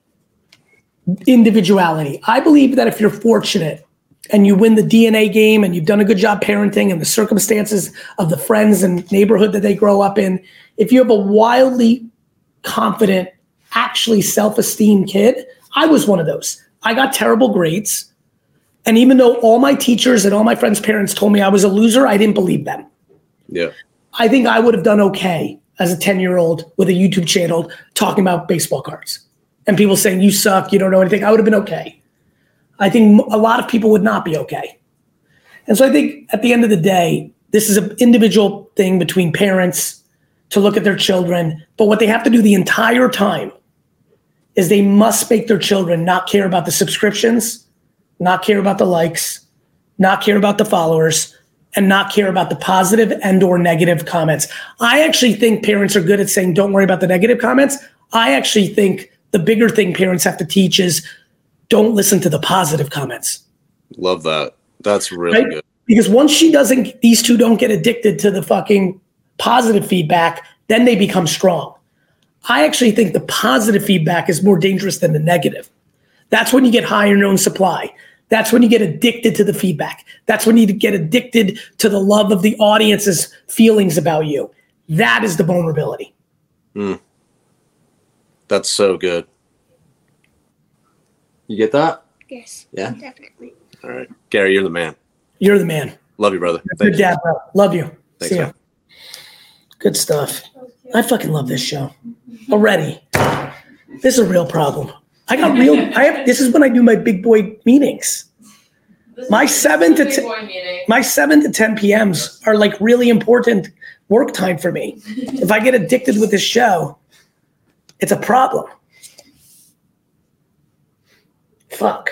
Speaker 2: individuality. I believe that if you're fortunate and you win the D N A game and you've done a good job parenting and the circumstances of the friends and neighborhood that they grow up in, if you have a wildly confident, actually self-esteemed kid, I was one of those. I got terrible grades. And even though all my teachers and all my friends' parents told me I was a loser, I didn't believe them.
Speaker 17: Yeah.
Speaker 2: I think I would have done okay as a ten year old with a YouTube channel talking about baseball cards and people saying you suck, you don't know anything. I would have been okay. I think a lot of people would not be okay. And so I think at the end of the day, this is an individual thing between parents to look at their children. But what they have to do the entire time is they must make their children not care about the subscriptions, not care about the likes, not care about the followers, and not care about the positive and or negative comments. I actually think parents are good at saying, don't worry about the negative comments. I actually think the bigger thing parents have to teach is don't listen to the positive comments.
Speaker 17: Love that. That's really
Speaker 2: Right?
Speaker 17: good.
Speaker 2: Because once she doesn't, these two don't get addicted to the fucking positive feedback, then they become strong. I actually think the positive feedback is more dangerous than the negative. That's when you get high in your own supply. That's when you get addicted to the feedback. That's when you get addicted to the love of the audience's feelings about you. That is the vulnerability.
Speaker 17: Mm. That's so good. You get that?
Speaker 18: Yes.
Speaker 17: Yeah?
Speaker 18: Definitely.
Speaker 17: All right. Gary, you're the man.
Speaker 2: You're the man.
Speaker 17: Love you, brother.
Speaker 2: Good
Speaker 17: Thank you.
Speaker 2: dad, bro. Love you.
Speaker 17: Thanks,
Speaker 2: See ya.
Speaker 17: man.
Speaker 2: Good stuff. I fucking love this show already. This is a real problem. I got real. I have. This is when I do my big boy meetings. My seven to ten, my seven to ten P Ms are like really important work time for me. If I get addicted with this show, it's a problem. Fuck.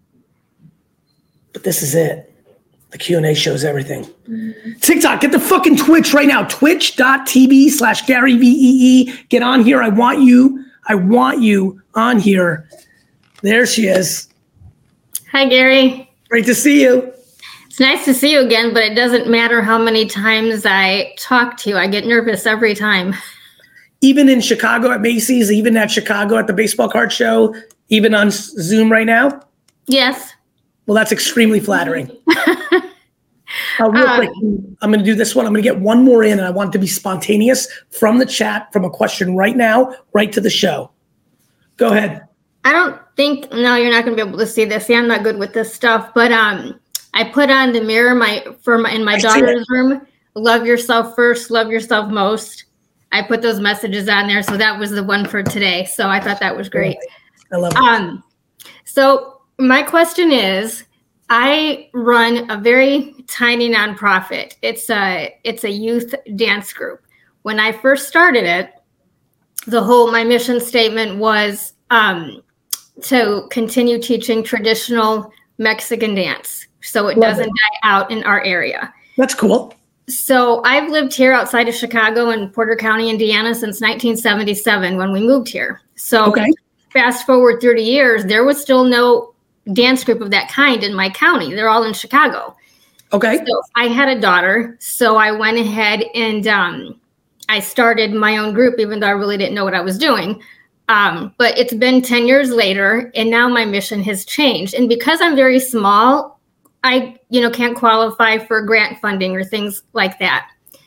Speaker 2: But this is it. The Q and A shows everything. TikTok, get the fucking Twitch right now. Twitch.tv slash Gary V E E. Get on here. I want you. I want you on here. There she is.
Speaker 18: Hi, Gary.
Speaker 2: Great to see you.
Speaker 18: It's nice to see you again, but it doesn't matter how many times I talk to you. I get nervous every time.
Speaker 2: Even in Chicago at Macy's, even at Chicago at the baseball card show, even on Zoom right now?
Speaker 18: Yes.
Speaker 2: Well, that's extremely flattering. Uh, real
Speaker 18: Um,
Speaker 2: quick, I'm going to do this one. I'm going to get one more in, and I want it to be spontaneous from the chat, from a question right now, right to the show. Go ahead.
Speaker 18: I don't think, no, you're not going to be able to see this. See, I'm not good with this stuff, but um, I put on the mirror my for my, in my
Speaker 2: I see
Speaker 18: daughter's
Speaker 2: it.
Speaker 18: room, love yourself first, love yourself most. I put those messages on there, so that was the one for today. So I thought that was great.
Speaker 2: I love it.
Speaker 18: Um, so my question is, I run a very tiny nonprofit. It's a it's a youth dance group. When I first started it, the whole my mission statement was um, to continue teaching traditional Mexican dance, so it
Speaker 2: Love
Speaker 18: doesn't
Speaker 2: it.
Speaker 18: die out in our area.
Speaker 2: That's cool.
Speaker 18: So I've lived here outside of Chicago in Porter County, Indiana, since nineteen seventy-seven when we moved here. So
Speaker 2: Okay.
Speaker 18: fast forward thirty years, there was still no dance group of that kind in my county. They're all in Chicago.
Speaker 2: Okay.
Speaker 18: So I had a daughter, so I went ahead and um, I started my own group, even though I really didn't know what I was doing. Um, but it's been ten years later, and now my mission has changed. And because I'm very small, I, you know, can't qualify for grant funding or things like that.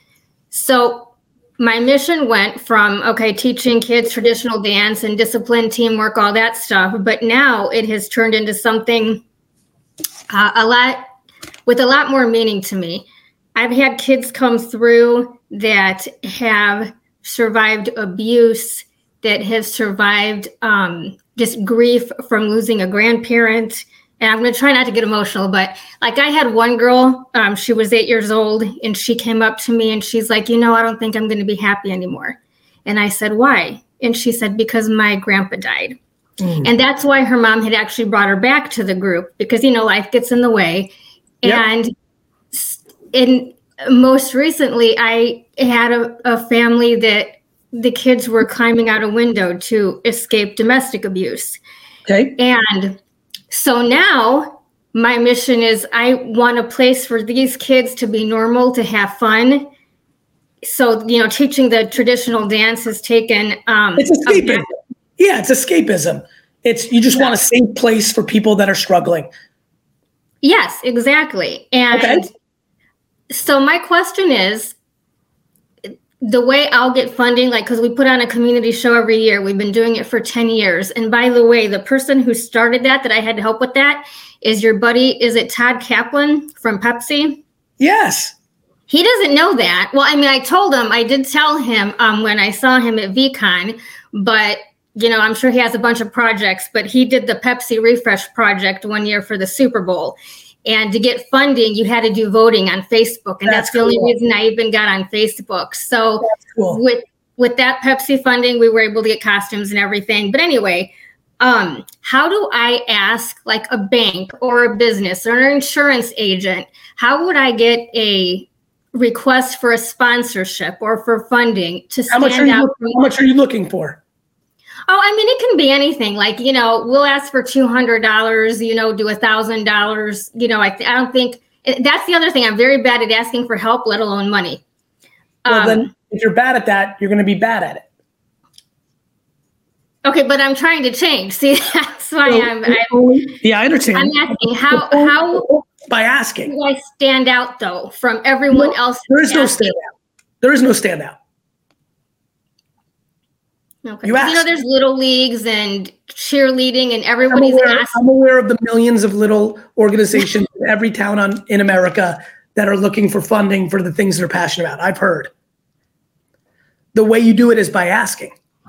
Speaker 18: So my mission went from, okay, teaching kids traditional dance and discipline, teamwork, all that stuff. But now it has turned into something uh, a lot with a lot more meaning to me. I've had kids come through that have survived abuse, that have survived um, just grief from losing a grandparent. And I'm going to try not to get emotional, but like I had one girl, um, she was eight years old, and she came up to me and she's like, you know, I don't think I'm going to be happy anymore. And I said, why? And she said, because my grandpa died. Mm. And that's why her mom had actually brought her back to the group, because, you know, life gets in the way. Yep. And in most recently, I had a, a family that the kids were climbing out a window to escape domestic abuse.
Speaker 2: Okay.
Speaker 18: And so now my mission is I want a place for these kids to be normal, to have fun. So, you know, teaching the traditional dance has taken... Um,
Speaker 2: it's escapism. A- yeah, it's escapism. It's you just yeah. want a safe place for people that are struggling.
Speaker 18: Yes, exactly. And okay. So my question is, the way I'll get funding, like, because we put on a community show every year. We've been doing it for ten years. And by the way, the person who started that, that I had to help with that, is your buddy, is it Todd Kaplan from Pepsi?
Speaker 2: Yes.
Speaker 18: He doesn't know that. Well, I mean, I told him, I did tell him um, when I saw him at VCon, but, you know, I'm sure he has a bunch of projects, but he did the Pepsi Refresh project one year for the Super Bowl. And to get funding, you had to do voting on Facebook. And that's, that's the only cool. reason I even got on Facebook. So cool. with with that Pepsi funding, we were able to get costumes and everything. But anyway, um, how do I ask like a bank or a business or an insurance agent, how would I get a request for a sponsorship or for funding to stand
Speaker 2: how much are you
Speaker 18: out?
Speaker 2: Looking, how much are you looking for?
Speaker 18: Oh, I mean, it can be anything. Like, you know, we'll ask for two hundred dollars, you know, do one thousand dollars. You know, I, th- I don't think that's the other thing. I'm very bad at asking for help, let alone money.
Speaker 2: Well,
Speaker 18: um,
Speaker 2: then if you're bad at that, you're going to be bad at it.
Speaker 18: Okay, but I'm trying to change. See, that's why
Speaker 2: so,
Speaker 18: I'm, I'm.
Speaker 2: Yeah, I understand.
Speaker 18: I'm asking how how
Speaker 2: by asking.
Speaker 18: Do I stand out though from everyone
Speaker 2: no,
Speaker 18: else?
Speaker 2: There is no standout. There is no standout.
Speaker 18: Okay. You, you know, there's little leagues and cheerleading, and everybody's
Speaker 2: I'm aware,
Speaker 18: asking.
Speaker 2: I'm aware of the millions of little organizations in every town on, in America that are looking for funding for the things they're passionate about. I've heard. The way you do it is by asking.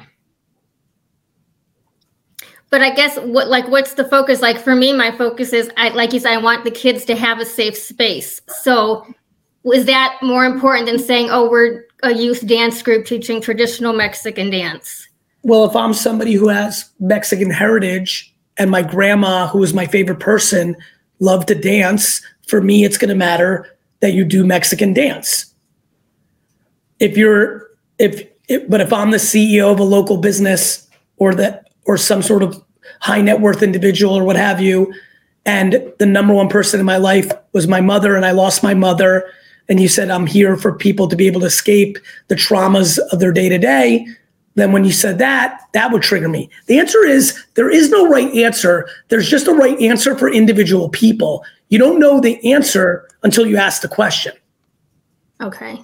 Speaker 18: But I guess what, like, what's the focus? Like for me, my focus is, I, like you said, I want the kids to have a safe space. So is that more important than saying, oh, we're a youth dance group teaching traditional Mexican dance?
Speaker 2: Well, if I'm somebody who has Mexican heritage and my grandma, who is my favorite person, loved to dance, for me, it's going to matter that you do Mexican dance. If you're, if, if, but if I'm the C E O of a local business or that, or some sort of high net worth individual or what have you, and the number one person in my life was my mother, and I lost my mother, and you said, I'm here for people to be able to escape the traumas of their day to day, then when you said that, that would trigger me. The answer is, there is no right answer. There's just a right answer for individual people. You don't know the answer until you ask the question.
Speaker 18: Okay.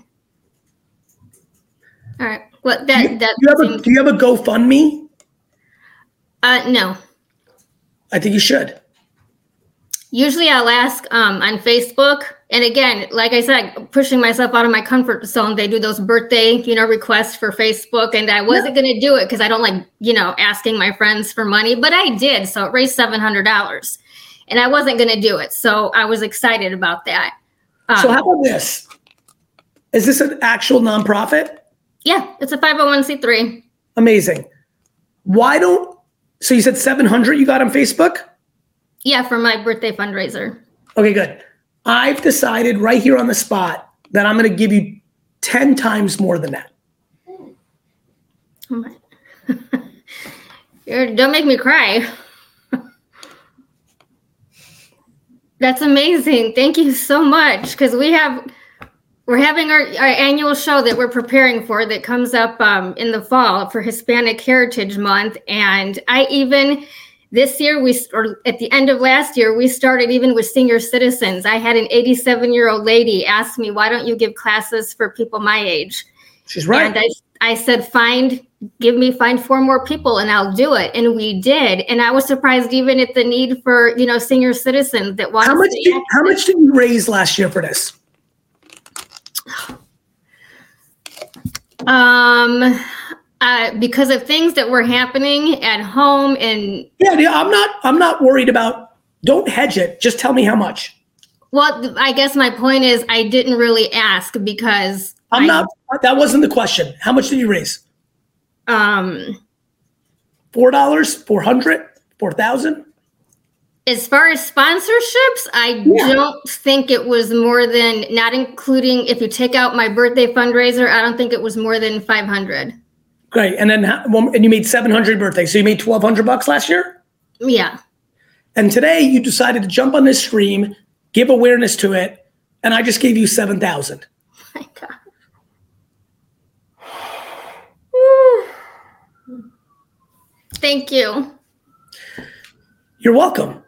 Speaker 18: All right. Well, that,
Speaker 2: do you,
Speaker 18: that
Speaker 2: do you have a, do you have a GoFundMe?
Speaker 18: Uh, no.
Speaker 2: I think you should.
Speaker 18: Usually I'll ask um, on Facebook, And again, like I said, pushing myself out of my comfort zone. They do those birthday, you know, requests for Facebook, and I wasn't going to do it because I don't like, you know, asking my friends for money, but I did. So it raised seven hundred dollars, and I wasn't going to do it. So I was excited about that. Um,
Speaker 2: so how about this? Is this an actual nonprofit?
Speaker 18: Yeah, it's a five oh one c three.
Speaker 2: Amazing. Why don't, so you said seven hundred you got on Facebook?
Speaker 18: Yeah, for my birthday fundraiser.
Speaker 2: Okay, good. I've decided right here on the spot that I'm going to give you ten times more than that.
Speaker 18: Oh my. You're, don't make me cry. That's amazing. Thank you so much. Because we have, we're having our, our annual show that we're preparing for that comes up um, in the fall for Hispanic Heritage Month. And I even... This year, we or at the end of last year, we started even with senior citizens. I had an eighty-seven-year-old lady ask me, why don't you give classes for people my age?
Speaker 2: She's right.
Speaker 18: And I, I said, find, give me, find four more people and I'll do it. And we did. And I was surprised even at the need for, you know, senior citizens that wanted
Speaker 2: how much
Speaker 18: to.
Speaker 2: Did, how much did you raise last year for this?
Speaker 18: Um... Uh, because of things that were happening at home and
Speaker 2: yeah, yeah, I'm not I'm not worried about, don't hedge it. Just tell me how much.
Speaker 18: Well, I guess my point is I didn't really ask because
Speaker 2: I'm
Speaker 18: I,
Speaker 2: not, that wasn't the question. How much did you raise?
Speaker 18: Um,
Speaker 2: four dollars, four hundred, four thousand.
Speaker 18: As far as sponsorships, I
Speaker 2: Yeah.
Speaker 18: don't think it was more than, not including if you take out my birthday fundraiser, I don't think it was more than five hundred.
Speaker 2: Great. And then, how- well, and you made seven hundred birthdays. So you made twelve hundred bucks last year?
Speaker 18: Yeah.
Speaker 2: And today you decided to jump on this stream, give awareness to it, and I just gave you seven thousand.
Speaker 18: Oh my God. Thank you.
Speaker 2: You're welcome.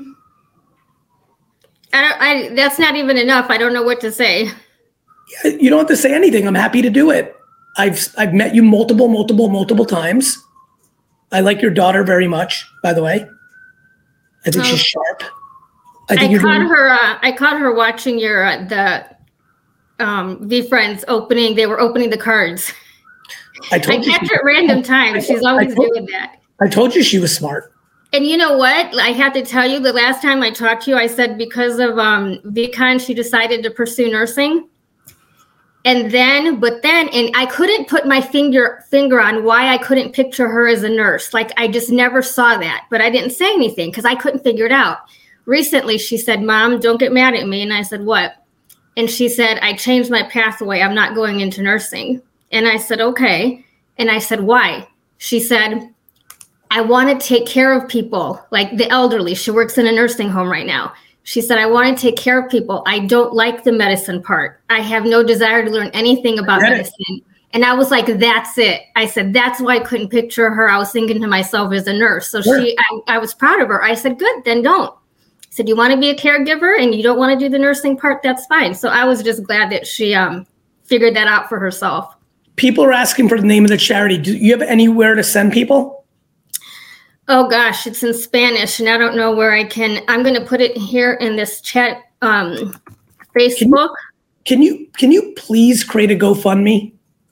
Speaker 18: I don't, I, that's not even enough. I don't know what to say.
Speaker 2: Yeah, you don't have to say anything. I'm happy to do it. I've I've met you multiple, multiple, multiple times. I like your daughter very much, by the way. I think
Speaker 18: Oh.
Speaker 2: she's sharp.
Speaker 18: I,
Speaker 2: think you're
Speaker 18: caught
Speaker 2: doing-
Speaker 18: her. Uh, I caught her watching your uh, the um, V Friends opening. They were opening the cards.
Speaker 2: I
Speaker 18: I
Speaker 2: told you.
Speaker 18: catch her at random times. She's always
Speaker 2: I told-
Speaker 18: doing that.
Speaker 2: I told you she was smart.
Speaker 18: And you know what? I have to tell you, the last time I talked to you, I said because of um, VCon, she decided to pursue nursing. And then, but then, and I couldn't put my finger finger on why I couldn't picture her as a nurse. Like I just never saw that, but I didn't say anything because I couldn't figure it out. Recently, she said, "Mom, don't get mad at me." And I said, "What?" And she said, "I changed my pathway. I'm not going into nursing." And I said, "Okay." And I said, "Why?" She said, "I want to take care of people, like the elderly." She works in a nursing home right now. She said, "I want to take care of people. I don't like the medicine part. I have no desire to learn anything about
Speaker 2: Get it.
Speaker 18: medicine." And I was like, that's it. I said, that's why I couldn't picture her. I was thinking to myself as a nurse. So
Speaker 2: Sure.
Speaker 18: she, I, I was proud of her. I said, good, then don't. I said, you want to be a caregiver and you don't want to do the nursing part? That's fine. So I was just glad that she um, figured that out for herself.
Speaker 2: People are asking for the name of the charity. Do you have anywhere to send people?
Speaker 18: Oh gosh, it's in Spanish and I don't know where I can. I'm going to put it here in this chat, um, Facebook.
Speaker 2: Can you can you please create a GoFundMe?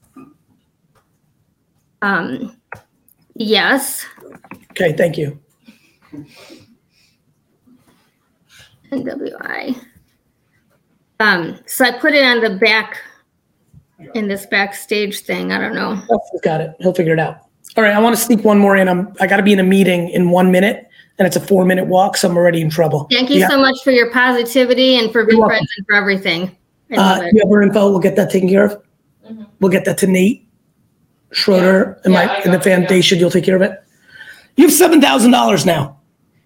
Speaker 18: Um, yes.
Speaker 2: Okay, thank you.
Speaker 18: N W I. Um, so I put it on the back in this backstage thing. I don't know.
Speaker 2: Oh, he's got it. He'll figure it out. All right, I want to sneak one more in. I'm I got to be in a meeting in one minute, and it's a four minute walk, so I'm already in trouble.
Speaker 18: Thank you
Speaker 2: Yeah.
Speaker 18: so much for your positivity and for being
Speaker 2: welcome.
Speaker 18: friends and for everything. I love
Speaker 2: Uh,
Speaker 18: it.
Speaker 2: you have her info. We'll get that taken care of. We'll get that to Nate Schroeder and
Speaker 18: Yeah,
Speaker 2: my
Speaker 18: I
Speaker 2: and the
Speaker 18: got it, yeah.
Speaker 2: foundation. You'll take care of it. You have seven thousand dollars now.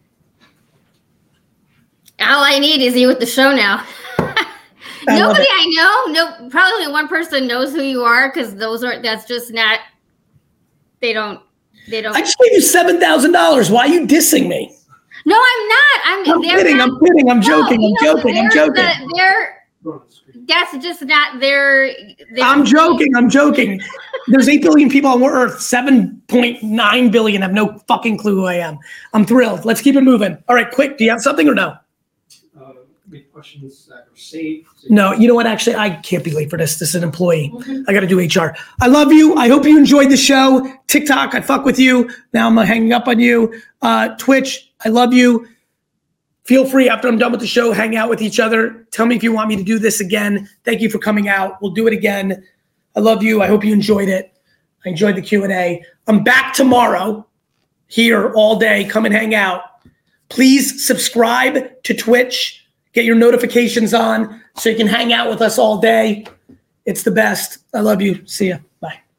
Speaker 18: All I need is you at the show now.
Speaker 2: I love
Speaker 18: Nobody
Speaker 2: it.
Speaker 18: I know, no, probably only one person knows who you are because those are that's just not. They don't. They don't.
Speaker 2: I just gave you seven thousand dollars. Why are you dissing me?
Speaker 18: No, I'm not. I'm.
Speaker 2: I'm
Speaker 18: they're
Speaker 2: kidding.
Speaker 18: not-
Speaker 2: I'm kidding. I'm
Speaker 18: No,
Speaker 2: joking.
Speaker 18: you
Speaker 2: I'm
Speaker 18: know,
Speaker 2: joking. I'm
Speaker 18: they're
Speaker 2: joking.
Speaker 18: the- they're. That's just not their. their
Speaker 2: I'm joking. I'm joking. There's eight billion people on Earth. seven point nine billion have no fucking clue who I am. I'm thrilled. Let's keep it moving. All right, quick. Do you have something or no?
Speaker 4: Make questions that are safe.
Speaker 2: No, you know what? Actually, I can't be late for this. This is an employee. I got to do H R. I love you. I hope you enjoyed the show. TikTok, I fuck with you. Now I'm hanging up on you. Uh, Twitch, I love you. Feel free after I'm done with the show, hang out with each other. Tell me if you want me to do this again. Thank you for coming out. We'll do it again. I love you. I hope you enjoyed it. I enjoyed the Q and A. I'm back tomorrow here all day. Come and hang out. Please subscribe to Twitch. Get your notifications on so you can hang out with us all day. It's the best. I love you. See ya. Bye.